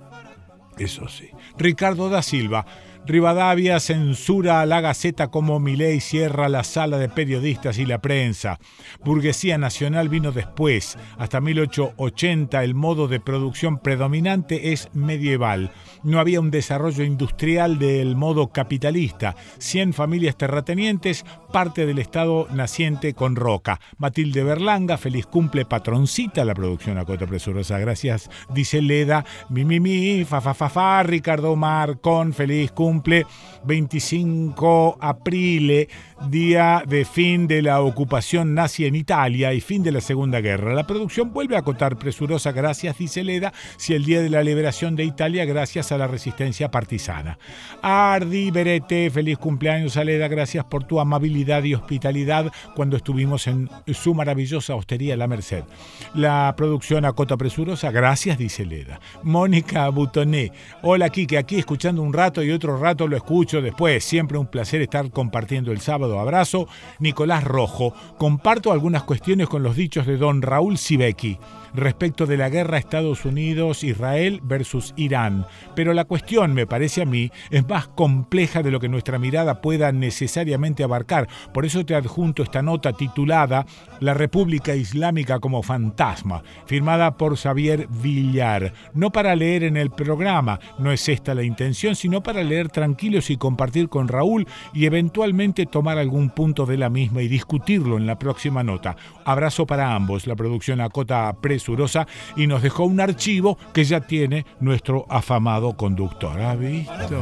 Eso sí. Ricardo da Silva. Rivadavia censura a la Gaceta como Milei cierra la sala de periodistas y la prensa. Burguesía nacional vino después. Hasta mil ochocientos ochenta el modo de producción predominante es medieval. No había un desarrollo industrial del modo capitalista. Cien familias terratenientes, parte del Estado naciente con Roca. Matilde Berlanga, feliz cumple patroncita, la producción a Cota Presurosa. Gracias, dice Leda. Mi, mi, mi, fa, fa, fa, fa. Ricardo Marcón, feliz cumple. veinticinco aprile, día de fin de la ocupación nazi en Italia y fin de la Segunda Guerra. La producción vuelve a acotar Presurosa, gracias, dice Leda, si el día de la liberación de Italia, gracias a la resistencia partisana. Ardi Berete, feliz cumpleaños a Leda, gracias por tu amabilidad y hospitalidad cuando estuvimos en su maravillosa hostería La Merced. La producción acota Presurosa, gracias, dice Leda. Mónica Butoné, hola Quique, aquí escuchando un rato y otro rato lo escucho después. Siempre un placer estar compartiendo el sábado. Abrazo. Nicolás Rojo. Comparto algunas cuestiones con los dichos de don Raúl Sibeki respecto de la guerra Estados Unidos-Israel versus Irán. Pero la cuestión, me parece a mí, es más compleja de lo que nuestra mirada pueda necesariamente abarcar. Por eso te adjunto esta nota titulada La República Islámica como fantasma, firmada por Xavier Villar. No para leer en el programa, no es esta la intención, sino para leer tranquilos y compartir con Raúl y eventualmente tomar algún punto de la misma y discutirlo en la próxima nota. Abrazo para ambos. La producción acota Presurosa y nos dejó un archivo que ya tiene nuestro afamado conductor. ¿Ha visto?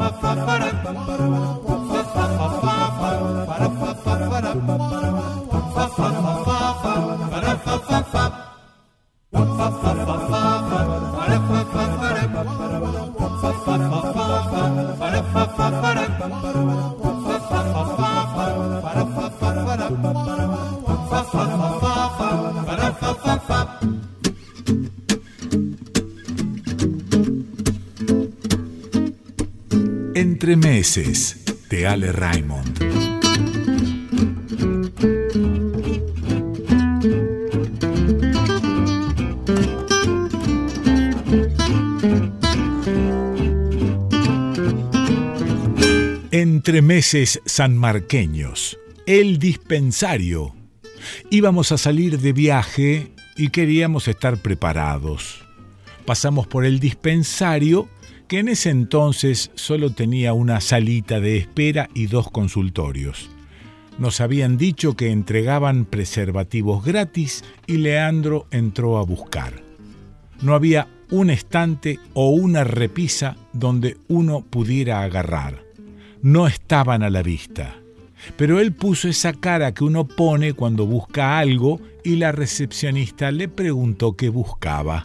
Entre meses, de Ale Raymond. Entre meses sanmarqueños, el dispensario. Íbamos a salir de viaje y queríamos estar preparados. Pasamos por el dispensario, que en ese entonces solo tenía una salita de espera y dos consultorios. Nos habían dicho que entregaban preservativos gratis y Leandro entró a buscar. No había un estante o una repisa donde uno pudiera agarrar. No estaban a la vista. Pero él puso esa cara que uno pone cuando busca algo y la recepcionista le preguntó qué buscaba.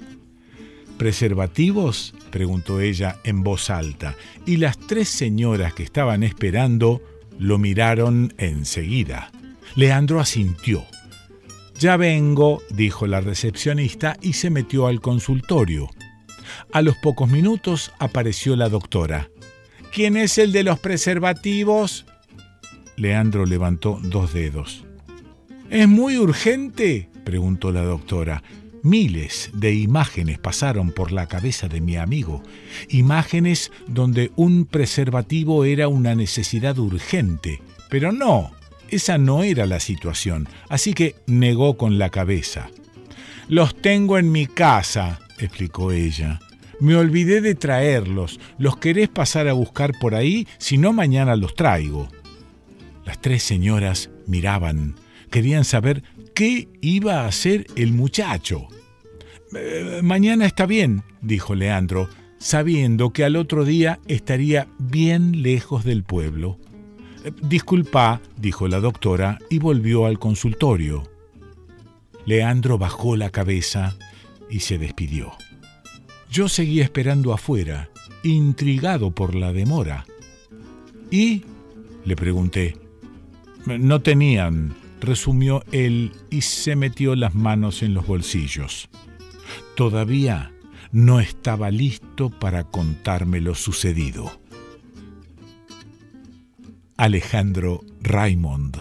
¿Preservativos?, preguntó ella en voz alta, y las tres señoras que estaban esperando lo miraron enseguida. Leandro asintió. «Ya vengo», dijo la recepcionista y se metió al consultorio. A los pocos minutos apareció la doctora. «¿Quién es el de los preservativos?». Leandro levantó dos dedos. «¿Es muy urgente?», preguntó la doctora. Miles de imágenes pasaron por la cabeza de mi amigo. Imágenes donde un preservativo era una necesidad urgente. Pero no, esa no era la situación. Así que negó con la cabeza. «Los tengo en mi casa», explicó ella. «Me olvidé de traerlos. ¿Los querés pasar a buscar por ahí? Si no, mañana los traigo». Las tres señoras miraban. Querían saber qué iba a hacer el muchacho. Eh, «Mañana está bien», dijo Leandro, sabiendo que al otro día estaría bien lejos del pueblo. Eh, «Disculpa», dijo la doctora y volvió al consultorio. Leandro bajó la cabeza y se despidió. Yo seguía esperando afuera, intrigado por la demora. «¿Y?», le pregunté. «No tenían», resumió él y se metió las manos en los bolsillos. Todavía no estaba listo para contarme lo sucedido. Alejandro Raymond.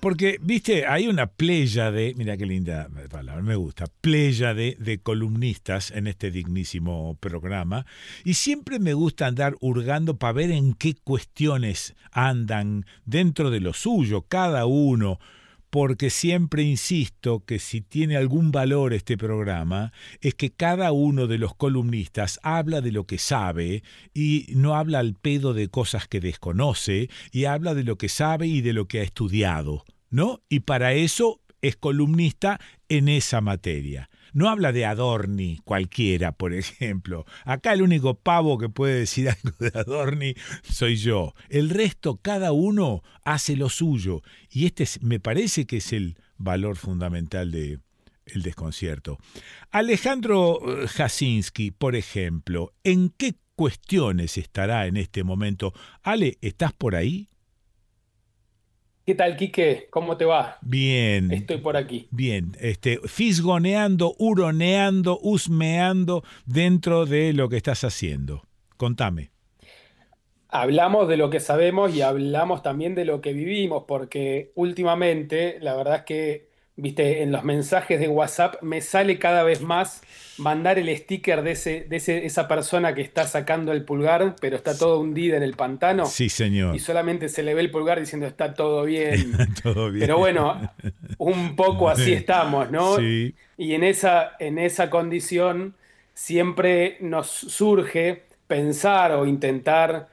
porque, viste, hay una pléyade, mira qué linda palabra, me gusta, pléyade de columnistas en este dignísimo programa, y siempre me gusta andar hurgando para ver en qué cuestiones andan dentro de lo suyo, cada uno, porque siempre insisto que si tiene algún valor este programa, es que cada uno de los columnistas habla de lo que sabe y no habla al pedo de cosas que desconoce, y habla de lo que sabe y de lo que ha estudiado, ¿no? Y para eso es columnista en esa materia. No habla de Adorni cualquiera, por ejemplo. Acá el único pavo que puede decir algo de Adorni soy yo. El resto, cada uno hace lo suyo. Y este es, me parece que es el valor fundamental de El Desconcierto. Alejandro Jasinski, por ejemplo, ¿en qué cuestiones estará en este momento? Ale, ¿estás por ahí? ¿Qué tal, Quique? ¿Cómo te va? Bien. Estoy por aquí. Bien, este, fisgoneando, huroneando, husmeando dentro de lo que estás haciendo. Contame. Hablamos de lo que sabemos y hablamos también de lo que vivimos, porque últimamente, la verdad es que, viste, en los mensajes de WhatsApp me sale cada vez más mandar el sticker de ese, de ese, esa persona que está sacando el pulgar, pero está todo hundida en el pantano. Sí, señor. Y solamente se le ve el pulgar diciendo está todo bien. Todo bien. Pero bueno, un poco así estamos, ¿no? Sí. Y en esa, en esa condición siempre nos surge pensar o intentar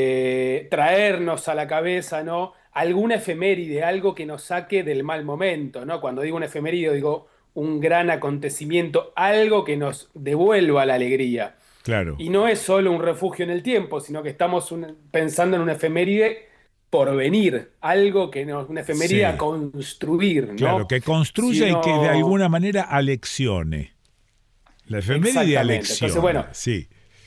eh, traernos a la cabeza, ¿no?, alguna efeméride, algo que nos saque del mal momento, ¿no? Cuando digo una efeméride digo un gran acontecimiento, algo que nos devuelva la alegría. Claro. Y no es solo un refugio en el tiempo, sino que estamos un, pensando en una efeméride por venir, algo que nos, una efeméride sí. a construir, ¿no? Claro, que construya si uno... y que de alguna manera aleccione. La efeméride alecciona. Entonces, bueno, sí.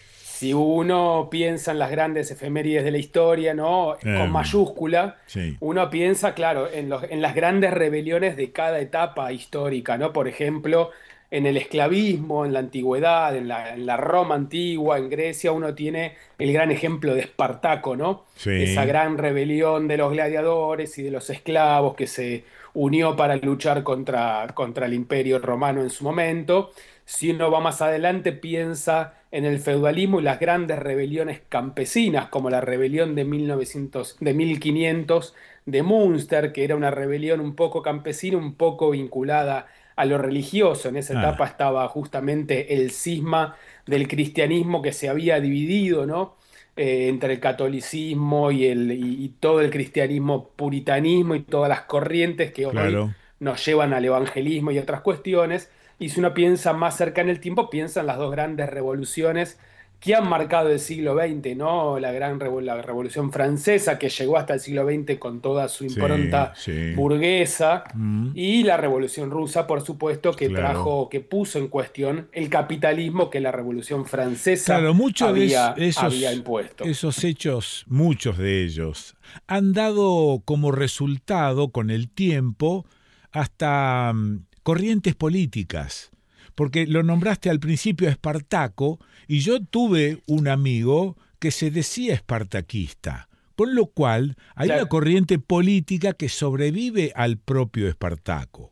Si uno piensa en las grandes efemérides de la historia, ¿no?, con eh, mayúscula, sí. uno piensa, claro, en, los, en las grandes rebeliones de cada etapa histórica, ¿no? Por ejemplo, en el esclavismo, en la antigüedad, en la, en la Roma antigua, en Grecia, uno tiene el gran ejemplo de Espartaco, ¿no? Sí. Esa gran rebelión de los gladiadores y de los esclavos que se unió para luchar contra, contra el Imperio Romano en su momento. Si uno va más adelante, piensa en el feudalismo y las grandes rebeliones campesinas, como la rebelión de, mil novecientos, de mil quinientos de Münster, que era una rebelión un poco campesina, un poco vinculada a lo religioso. En esa ah. etapa estaba justamente el cisma del cristianismo que se había dividido, ¿no?, eh, entre el catolicismo y, el, y, y todo el cristianismo, puritanismo y todas las corrientes que claro. hoy nos llevan al evangelismo y otras cuestiones. Y si uno piensa más cerca en el tiempo, piensa en las dos grandes revoluciones que han marcado el siglo veinte, ¿no? La gran revo- la Revolución Francesa, que llegó hasta el siglo veinte con toda su impronta sí, sí. burguesa, mm. y la Revolución Rusa, por supuesto, que claro. trajo, que puso en cuestión el capitalismo que la Revolución Francesa claro, muchos había, de esos, había impuesto. Esos hechos, muchos de ellos, han dado como resultado con el tiempo hasta um, corrientes políticas. Porque lo nombraste al principio a Espartaco, y yo tuve un amigo que se decía espartaquista, con lo cual hay claro. una corriente política que sobrevive al propio Espartaco.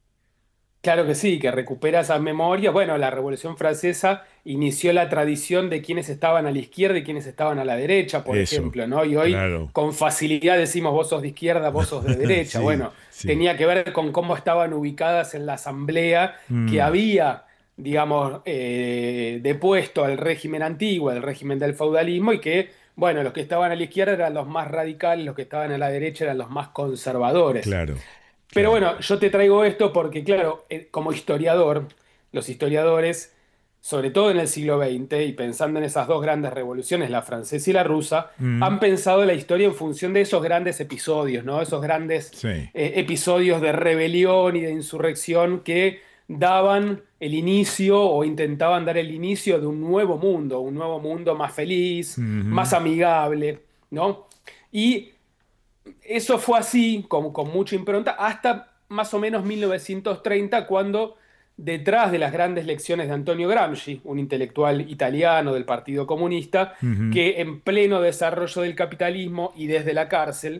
Claro que sí, que recupera esas memorias. Bueno, la Revolución Francesa inició la tradición de quienes estaban a la izquierda y quienes estaban a la derecha, por Eso, ejemplo, ¿no? Y hoy claro. con facilidad decimos vos sos de izquierda, vos sos de derecha. sí, bueno, sí. tenía que ver con cómo estaban ubicadas en la asamblea mm. que había, digamos, eh, depuesto al régimen antiguo, al régimen del feudalismo, y que, bueno, los que estaban a la izquierda eran los más radicales, los que estaban a la derecha eran los más conservadores. Claro. Pero Claro. bueno, yo te traigo esto porque, claro, eh, como historiador, los historiadores, sobre todo en el siglo veinte, y pensando en esas dos grandes revoluciones, la francesa y la rusa, mm. han pensado la historia en función de esos grandes episodios, ¿no? Esos grandes sí. eh, episodios de rebelión y de insurrección que daban el inicio o intentaban dar el inicio de un nuevo mundo, un nuevo mundo más feliz, mm-hmm. más amigable, ¿no? Y eso fue así, con, con mucha impronta, hasta más o menos mil novecientos treinta, cuando detrás de las grandes lecciones de Antonio Gramsci, un intelectual italiano del Partido Comunista, uh-huh. que en pleno desarrollo del capitalismo y desde la cárcel,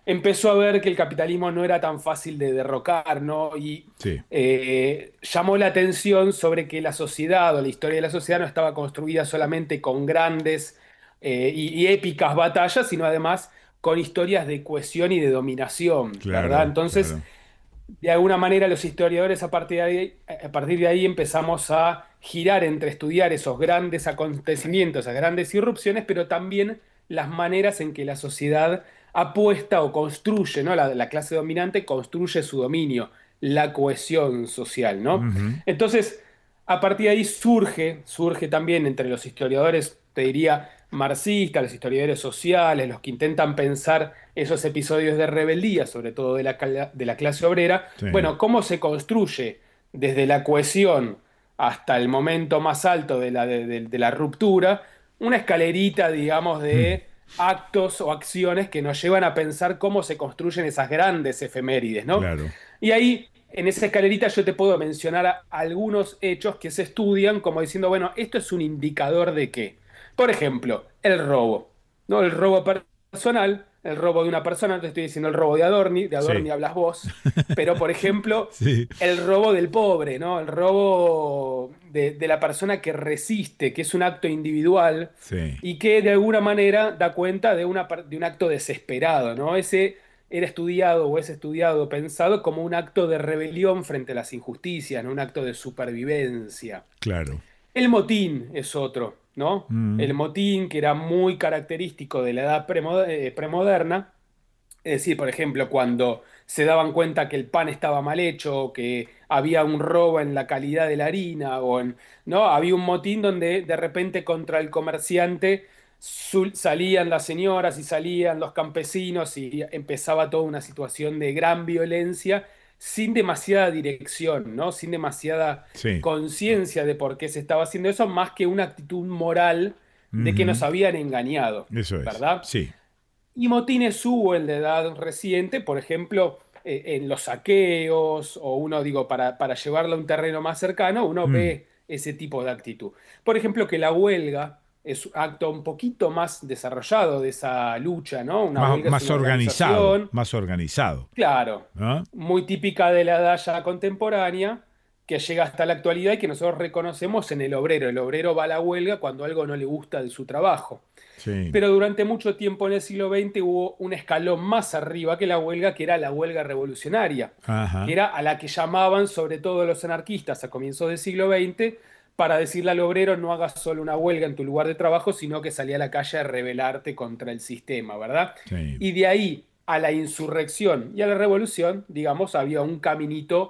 empezó a ver que el capitalismo no era tan fácil de derrocar, ¿no? Y Sí, eh, llamó la atención sobre que la sociedad o la historia de la sociedad no estaba construida solamente con grandes eh, y, y épicas batallas, sino además con historias de cohesión y de dominación, ¿verdad? claro, Entonces, claro. de alguna manera los historiadores a partir de ahí, a partir de ahí empezamos a girar entre estudiar esos grandes acontecimientos, esas grandes irrupciones, pero también las maneras en que la sociedad apuesta o construye, ¿no? La, la clase dominante construye su dominio, la cohesión social, ¿no? Ujú. Entonces, a partir de ahí surge, surge también entre los historiadores, te diría, marxistas, los historiadores sociales, los que intentan pensar esos episodios de rebeldía, sobre todo de la, cala- de la clase obrera, Sí. bueno, cómo se construye desde la cohesión hasta el momento más alto de la, de, de- de la ruptura, una escalerita, digamos, Mm, de actos o acciones que nos llevan a pensar cómo se construyen esas grandes efemérides, ¿no? claro. Y ahí, en esa escalerita, yo te puedo mencionar a- algunos hechos que se estudian como diciendo, bueno, esto es un indicador de qué. Por ejemplo, el robo, ¿no? El robo personal, el robo de una persona, no te estoy diciendo el robo de Adorni, de Sí. Adorni hablas vos, pero por ejemplo, Sí, el robo del pobre, ¿no? El robo de, de la persona que resiste, que es un acto individual sí, y que de alguna manera da cuenta de, una, par- de un acto desesperado, ¿no? Ese era estudiado o es estudiado, pensado como un acto de rebelión frente a las injusticias, ¿no? Un acto de supervivencia. claro. El motín es otro, ¿no? Mm, El motín que era muy característico de la edad premo- eh, premoderna, es decir, por ejemplo, cuando se daban cuenta que el pan estaba mal hecho, o que había un robo en la calidad de la harina, o en, ¿no? Había un motín donde de repente contra el comerciante sul- salían las señoras y salían los campesinos y empezaba toda una situación de gran violencia sin demasiada dirección, ¿no? Sin demasiada sí. conciencia de por qué se estaba haciendo eso, más que una actitud moral de que nos Ujú. habían engañado, Eso es. ¿verdad? Sí. Y motines hubo el de edad reciente, por ejemplo, eh, en los saqueos, o uno, digo, para, para llevarlo a un terreno más cercano, uno Mm. ve ese tipo de actitud. Por ejemplo, que la huelga es un acto un poquito más desarrollado de esa lucha, ¿no? Una Más, huelga es más una organizado, organización, más organizado, claro, ¿no? muy típica de la edad ya contemporánea, que llega hasta la actualidad y que nosotros reconocemos en el obrero. El obrero va a la huelga cuando algo no le gusta de su trabajo. Sí. Pero durante mucho tiempo en el siglo veinte hubo un escalón más arriba que la huelga, que era la huelga revolucionaria, que Ajá. era a la que llamaban sobre todo los anarquistas a comienzos del siglo veinte para decirle al obrero no hagas solo una huelga en tu lugar de trabajo, sino que salí a la calle a rebelarte contra el sistema, ¿verdad? Sí. Y de ahí a la insurrección y a la revolución, digamos, había un caminito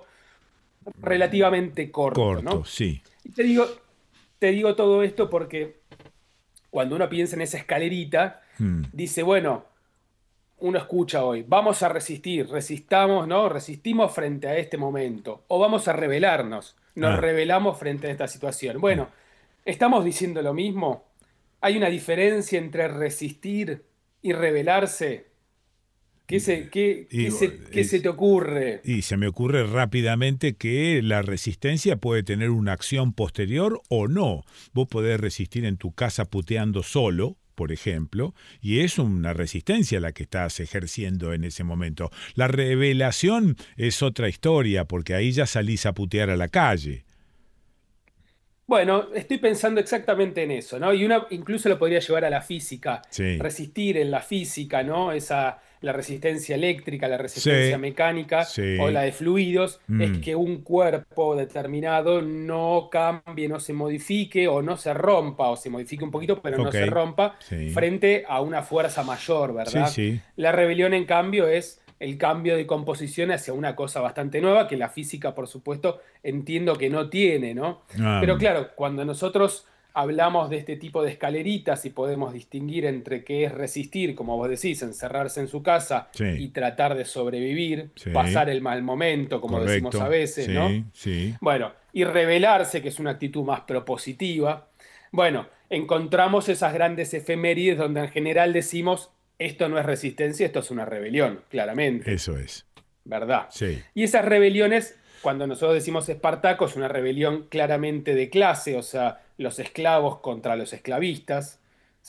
relativamente corto, Corto, ¿no? sí. Y te digo, te digo todo esto porque cuando uno piensa en esa escalerita, Mm. dice, bueno, uno escucha hoy, vamos a resistir, resistamos, ¿no? Resistimos frente a este momento, o vamos a rebelarnos, nos Ah. rebelamos frente a esta situación. Bueno, ¿estamos diciendo lo mismo? ¿Hay una diferencia entre resistir y rebelarse? ¿Qué se, qué, Y, qué se, qué es- se te ocurre? y se me ocurre rápidamente que la resistencia puede tener una acción posterior o no. Vos podés resistir en tu casa puteando solo, por ejemplo, y es una resistencia la que estás ejerciendo en ese momento. La revelación es otra historia, porque ahí ya salís a putear a la calle. Bueno, estoy pensando exactamente en eso, ¿no? Y uno incluso lo podría llevar a la física, Sí. resistir en la física, ¿no? Esa, la resistencia eléctrica, la resistencia Sí, mecánica sí. o la de fluidos, es Mm. que un cuerpo determinado no cambie, no se modifique o no se rompa, o se modifique un poquito, pero no Ok, se rompa sí. frente a una fuerza mayor, ¿verdad? Sí, sí. La rebelión, en cambio, es el cambio de composición hacia una cosa bastante nueva que la física, por supuesto, entiendo que no tiene, ¿no? Ah, Pero claro, cuando nosotros hablamos de este tipo de escaleritas y podemos distinguir entre qué es resistir, como vos decís, encerrarse en su casa Sí. y tratar de sobrevivir, Sí. pasar el mal momento, como decimos correcto. a veces, sí, ¿no? sí. Bueno, y rebelarse, que es una actitud más propositiva. Bueno, encontramos esas grandes efemérides donde en general decimos, esto no es resistencia, esto es una rebelión, claramente, Eso es. ¿verdad? Sí. Y esas rebeliones, cuando nosotros decimos Espartaco, es una rebelión claramente de clase, o sea, los esclavos contra los esclavistas, ¿sí?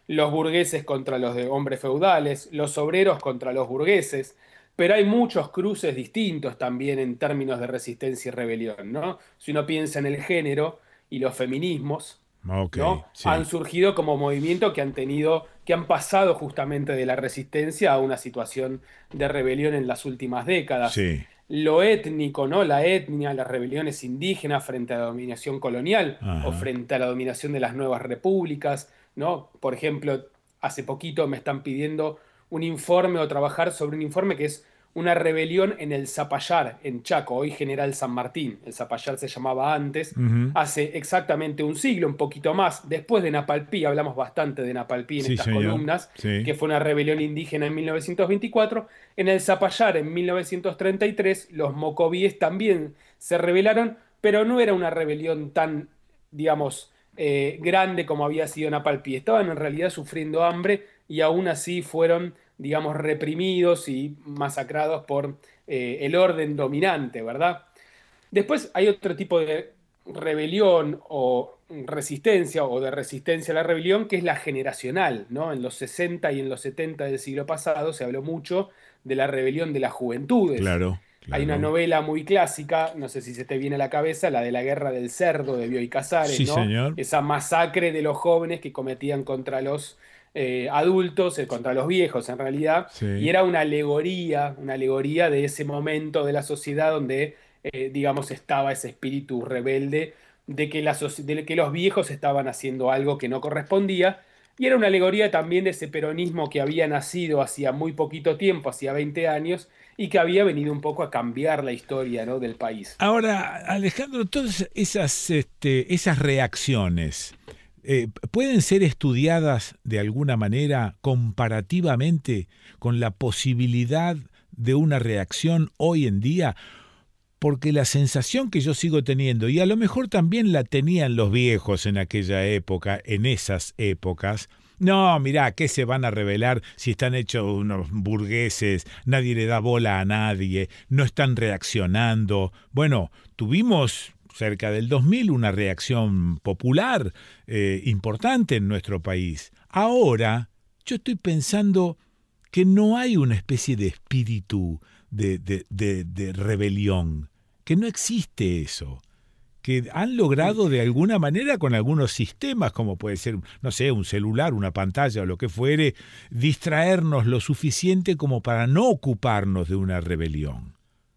los burgueses contra los de hombres feudales, los obreros contra los burgueses, pero hay muchos cruces distintos también en términos de resistencia y rebelión, ¿no? Si uno piensa en el género y los feminismos, Ok, ¿no? sí. Han surgido como movimientos que han tenido, que han pasado justamente de la resistencia a una situación de rebelión en las últimas décadas. Sí. Lo étnico, ¿no? La etnia, las rebeliones indígenas frente a la dominación colonial o Ajá. frente a la dominación de las nuevas repúblicas, ¿no? Por ejemplo, hace poquito me están pidiendo un informe o trabajar sobre un informe que es una rebelión en el Zapallar, en Chaco, hoy General San Martín. El Zapallar se llamaba antes, Ujú. hace exactamente un siglo, un poquito más, después de Napalpí, hablamos bastante de Napalpí en Sí, estas señor. columnas, Sí. que fue una rebelión indígena en mil novecientos veinticuatro. En el Zapallar, en mil novecientos treinta y tres, los mocovíes también se rebelaron, pero no era una rebelión tan, digamos, eh, grande como había sido Napalpí. Estaban en realidad sufriendo hambre y aún así fueron, digamos, reprimidos y masacrados por eh, el orden dominante, ¿verdad? Después hay otro tipo de rebelión o resistencia o de resistencia a la rebelión que es la generacional, ¿no? En los sesenta y en los setenta del siglo pasado se habló mucho de la rebelión de las juventudes. Claro, Hay una claro. novela muy clásica, no sé si se te viene a la cabeza, la de la Guerra del Cerdo de Bioy Casares, Sí, ¿no? señor. Esa masacre de los jóvenes que cometían contra los eh, adultos, eh, contra los viejos en realidad, y Sí. era una alegoría, una alegoría de ese momento de la sociedad donde, eh, digamos, estaba ese espíritu rebelde de que, la soci- de que los viejos estaban haciendo algo que no correspondía. Y era una alegoría también de ese peronismo que había nacido hacía muy poquito tiempo, hacía veinte años, y que había venido un poco a cambiar la historia, ¿no? del país. Ahora, Alejandro, todas esas, este, esas reacciones eh, pueden ser estudiadas de alguna manera comparativamente con la posibilidad de una reacción hoy en día, porque la sensación que yo sigo teniendo, y a lo mejor también la tenían los viejos en aquella época, en esas épocas, no, mirá, ¿qué se van a rebelar si están hechos unos burgueses? Nadie le da bola a nadie, no están reaccionando. Bueno, tuvimos cerca del dos mil una reacción popular eh, importante en nuestro país. Ahora, yo estoy pensando que no hay una especie de espíritu de, de, de, de rebelión, que no existe eso, que han logrado de alguna manera con algunos sistemas, como puede ser, no sé, un celular, una pantalla o lo que fuere, distraernos lo suficiente como para no ocuparnos de una rebelión.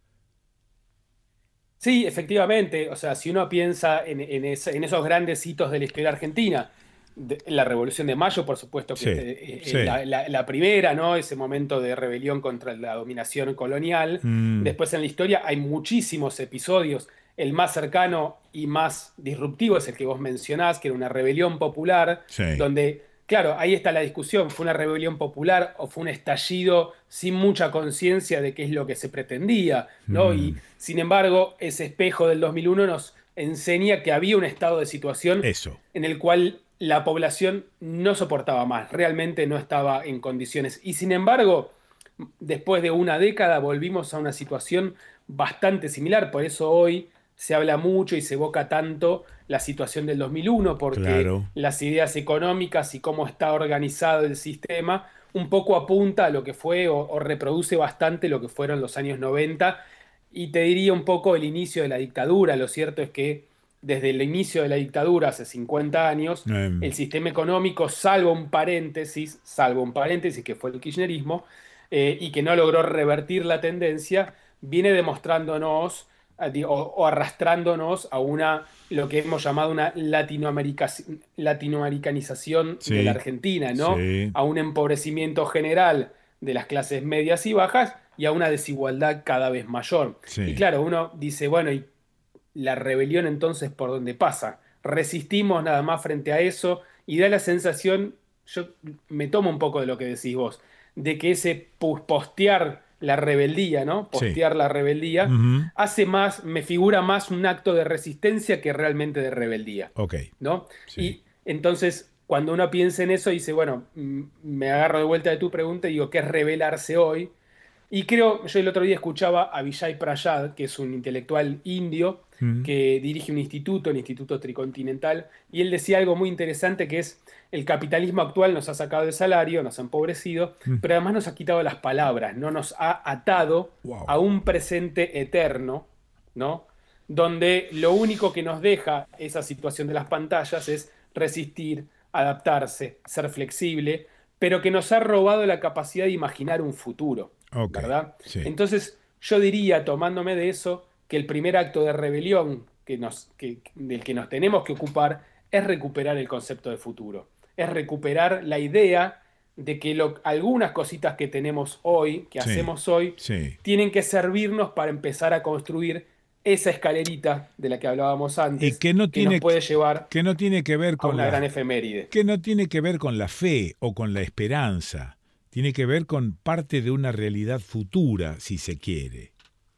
Sí, efectivamente, o sea, si uno piensa en, en esa- en esos grandes hitos de la historia argentina, de- la Revolución de Mayo, por supuesto que Sí, eh, sí. eh, la, la- la primera, ¿no? Ese momento de rebelión contra la dominación colonial. Mm, Después en la historia hay muchísimos episodios. El más cercano y más disruptivo es el que vos mencionás, que era una rebelión popular, sí. donde, claro, ahí está la discusión, ¿fue una rebelión popular o fue un estallido sin mucha conciencia de qué es lo que se pretendía, ¿no? Mm, Y sin embargo, ese espejo del dos mil uno nos enseña que había un estado de situación eso. en el cual la población no soportaba más, realmente no estaba en condiciones. Y sin embargo, después de una década volvimos a una situación bastante similar, por eso hoy se habla mucho y se evoca tanto la situación del dos mil uno, porque Claro. las ideas económicas y cómo está organizado el sistema un poco apunta a lo que fue o, o reproduce bastante lo que fueron los años noventa y te diría un poco el inicio de la dictadura. Lo cierto es que desde el inicio de la dictadura, hace cincuenta años, Em, el sistema económico, salvo un paréntesis, salvo un paréntesis que fue el kirchnerismo, eh, y que no logró revertir la tendencia, viene demostrándonos a- di- o, o arrastrándonos a una, lo que hemos llamado una latinoamerica- latinoamericanización de la sí, Argentina, ¿no? sí, A un empobrecimiento general de las clases medias y bajas y a una desigualdad cada vez mayor. Y sí. claro, uno dice, bueno, ¿y la rebelión entonces por dónde pasa? Resistimos nada más frente a eso y da la sensación, yo me tomo un poco de lo que decís vos, de que ese pu- postear la rebeldía, ¿no? Sí. Postear la rebeldía Ujú. hace más, me figura más un acto de resistencia que realmente de rebeldía, Ok. ¿no? Sí. Y entonces, cuando uno piensa en eso, dice, bueno, mm, me agarro de vuelta de tu pregunta y digo, ¿qué es rebelarse hoy? Y creo, yo el otro día escuchaba a Vijay Prayad, que es un intelectual indio, Mm. que dirige un instituto, el Instituto Tricontinental, y él decía algo muy interesante que es, el capitalismo actual nos ha sacado el salario, nos ha empobrecido, Mm. pero además nos ha quitado las palabras, no nos ha atado Wow. a un presente eterno, ¿no? Donde lo único que nos deja esa situación de las pantallas es resistir, adaptarse, ser flexible, pero que nos ha robado la capacidad de imaginar un futuro, Ok, ¿verdad? sí. Entonces, yo diría, tomándome de eso, que el primer acto de rebelión que nos, que, del que nos tenemos que ocupar es recuperar el concepto de futuro, es recuperar la idea de que lo- algunas cositas que tenemos hoy, que Sí, hacemos hoy, sí. tienen que servirnos para empezar a construir esa escalerita de la que hablábamos Y antes, que no que nos tiene, puede llevar que no tiene que ver a con una gran la, efeméride. que no tiene que ver con la fe o con la esperanza. Tiene que ver con parte de una realidad futura, si se quiere.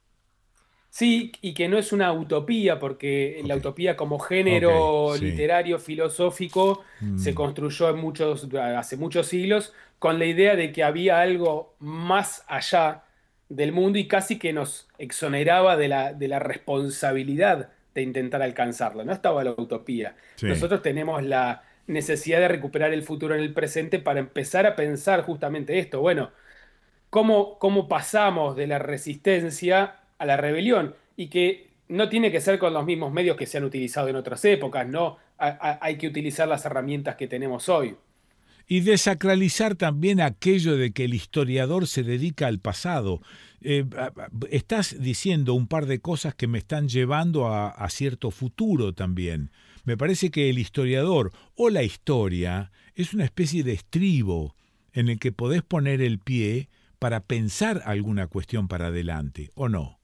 Sí, y que no es una utopía, porque la Ok, utopía como ok, género sí. literario, filosófico, se Mm, construyó en muchos, hace muchos siglos con la idea de que había algo más allá del mundo y casi que nos exoneraba de la, de la responsabilidad de intentar alcanzarlo. No estaba la utopía. sí. Nosotros tenemos la necesidad de recuperar el futuro en el presente para empezar a pensar justamente esto. Bueno, cómo, cómo pasamos de la resistencia a la rebelión y que no tiene que ser con los mismos medios que se han utilizado en otras épocas, ¿no? A- a- hay que utilizar las herramientas que tenemos hoy. Y desacralizar también aquello de que el historiador se dedica al pasado. Eh, a- a- estás diciendo un par de cosas que me están llevando a, a cierto futuro también. Me parece que el historiador o la historia es una especie de estribo en el que podés poner el pie para pensar alguna cuestión para adelante, ¿o no?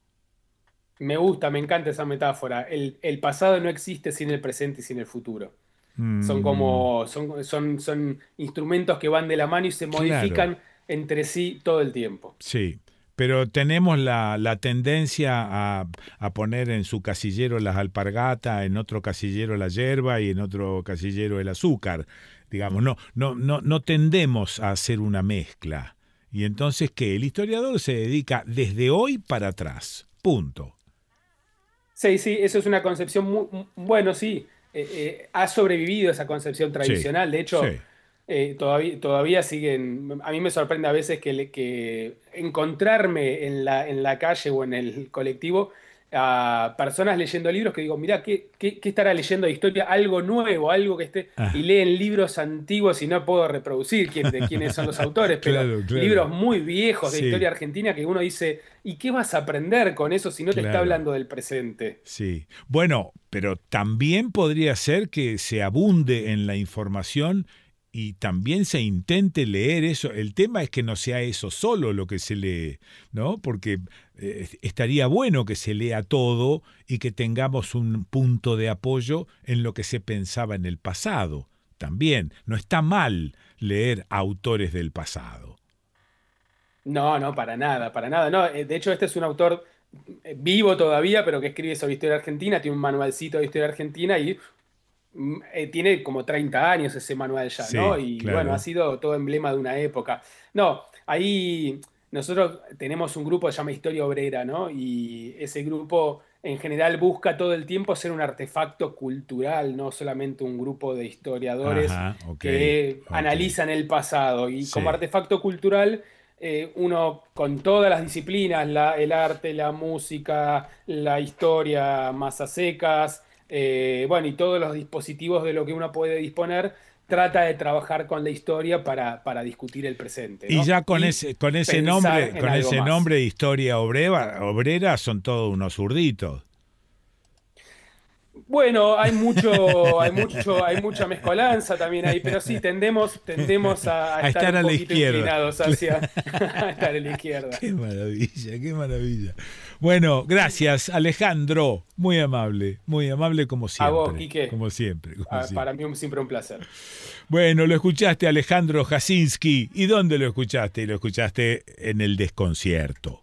Me gusta, me encanta esa metáfora. El, el pasado no existe sin el presente y sin el futuro. Son Mm, como, son, son, son instrumentos que van de la mano y se claro. modifican entre sí todo el tiempo. Sí, pero tenemos la, la tendencia a, a poner en su casillero las alpargatas, en otro casillero la yerba y en otro casillero el azúcar. Digamos, no, no, no, no tendemos a hacer una mezcla. Y entonces, ¿qué? El historiador se dedica desde hoy para atrás. Punto. Sí, sí, eso es una concepción muy, muy- bueno, sí, eh, eh, ha sobrevivido esa concepción Sí, tradicional. De sí. hecho, eh, todavía, todavía siguen, a mí me sorprende a veces que, le- que encontrarme en la, en la calle o en el colectivo a personas leyendo libros que digo, mirá, ¿qué, qué, qué estará leyendo de historia? Algo nuevo, algo que esté, y Ah, leen libros antiguos y no puedo reproducir quién, de quiénes son los autores, pero claro, libros claro. muy viejos de Sí, historia argentina que uno dice, ¿y qué vas a aprender con eso si no te está claro. hablando del presente? Sí. Bueno, pero también podría ser que se abunde en la información y también se intente leer eso. El tema es que no sea eso solo lo que se lee, ¿no? Porque eh, estaría bueno que se lea todo y que tengamos un punto de apoyo en lo que se pensaba en el pasado. También, no está mal leer autores del pasado. No, no, para nada, para nada. No, eh, de hecho, este es un autor eh, vivo todavía, pero que escribe sobre historia argentina, tiene un manualcito de historia argentina y mm, eh, tiene como treinta años ese manual ya, ¿no? Sí, Y bueno, ha claro. sido todo emblema de una época. No, ahí nosotros tenemos un grupo que se llama Historia Obrera, ¿no? Y ese grupo en general busca todo el tiempo ser un artefacto cultural, no solamente un grupo de historiadores Ajá, ok, que ok. analizan el pasado. Y como Sí. artefacto cultural, eh, uno con todas las disciplinas, la- el arte, la música, la historia, más a secas, eh, bueno, y todos los dispositivos de lo que uno puede disponer, trata de trabajar con la historia para, para discutir el presente, Y ¿no? ya con Y ese, con ese pensar nombre, en con algo ese más. nombre de historia obrera, obrera son todos unos zurditos. Bueno, hay mucho, hay mucho, hay mucha mezcolanza también ahí, pero sí, tendemos, tendemos a, a A estar estar un a la poquito izquierda. inclinados hacia a estar a la izquierda. Qué maravilla, qué maravilla. Bueno, gracias Alejandro, muy amable, muy amable como A vos, siempre, Quique, como siempre, como Ah, para siempre. mí siempre un placer. Bueno, lo escuchaste Alejandro Jasinski. ¿Y dónde lo escuchaste? Lo escuchaste en el desconcierto.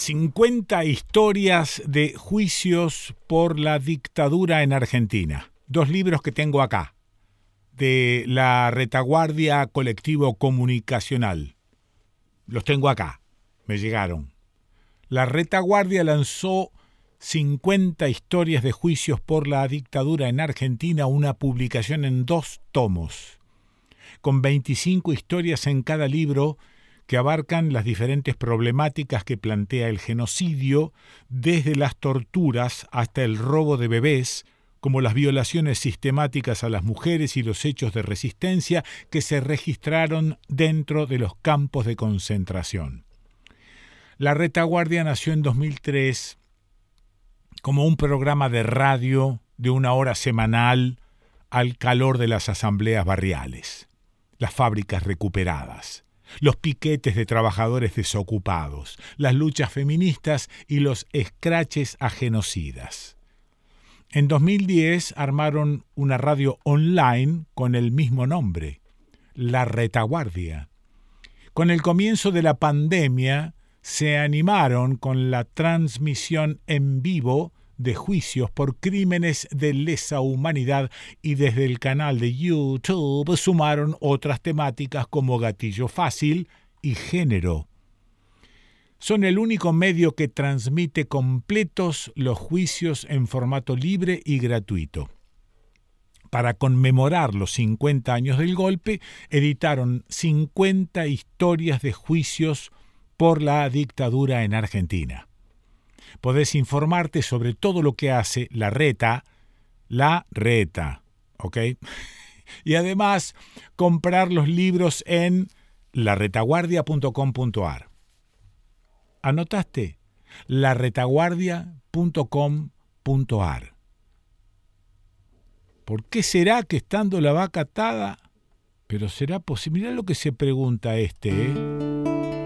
cincuenta historias de juicios por la dictadura en Argentina. Dos libros que tengo acá, de la Retaguardia Colectivo Comunicacional. Los tengo acá, me llegaron. La Retaguardia lanzó cincuenta historias de juicios por la dictadura en Argentina, una publicación en dos tomos, con veinticinco historias en cada libro que abarcan las diferentes problemáticas que plantea el genocidio, desde las torturas hasta el robo de bebés, como las violaciones sistemáticas a las mujeres y los hechos de resistencia que se registraron dentro de los campos de concentración. La Retaguardia nació en dos mil tres como un programa de radio de una hora semanal al calor de las asambleas barriales, las fábricas recuperadas, los piquetes de trabajadores desocupados, las luchas feministas y los escraches a genocidas. En dos mil diez armaron una radio online con el mismo nombre, La Retaguardia. Con el comienzo de la pandemia, se animaron con la transmisión en vivo de juicios por crímenes de lesa humanidad y desde el canal de YouTube sumaron otras temáticas como gatillo fácil y género. Son el único medio que transmite completos los juicios en formato libre y gratuito. Para conmemorar los cincuenta años del golpe, editaron cincuenta historias de juicios por la dictadura en Argentina. Podés informarte sobre todo lo que hace la Reta, la Reta, ¿ok? Y además comprar los libros en la retaguardia punto com punto a r. ¿Anotaste? la retaguardia punto com punto a r. ¿Por qué será que estando la vaca atada? Pero será posible. Mirá lo que se pregunta este, ¿eh?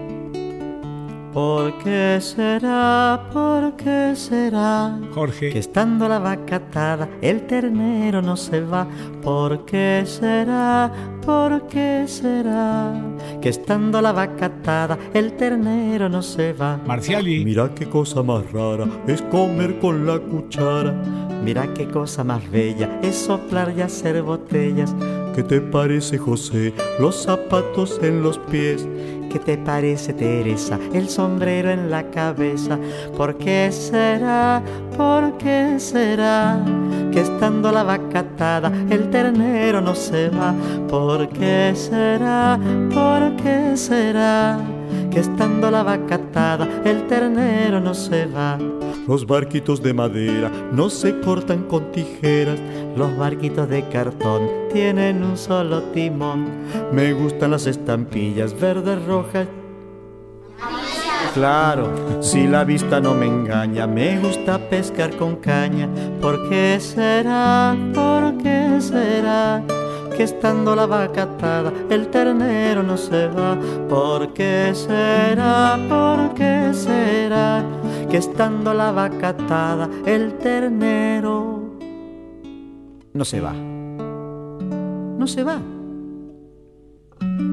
¿Por qué será, por qué será, Jorge, que estando la vaca atada el ternero no se va? ¿Por qué será, por qué será, que estando la vaca atada el ternero no se va? Marciali, Mira qué cosa más rara es comer con la cuchara. Mira qué cosa más bella es soplar y hacer botellas. ¿Qué te parece, José, los zapatos en los pies? ¿Qué te parece, Teresa, el sombrero en la cabeza? ¿Por qué será, por qué será, que estando la vaca atada el ternero no se va? ¿Por qué será, por qué será, que estando la vaca atada el ternero no se va? Los barquitos de madera no se cortan con tijeras. Los barquitos de cartón tienen un solo timón. Me gustan las estampillas verdes, rojas. Claro, si la vista no me engaña, me gusta pescar con caña. ¿Por qué será, por qué será, que estando la vaca atada el ternero no se va? ¿Por qué será, por qué será, que estando la vaca atada el ternero no se va? No se va.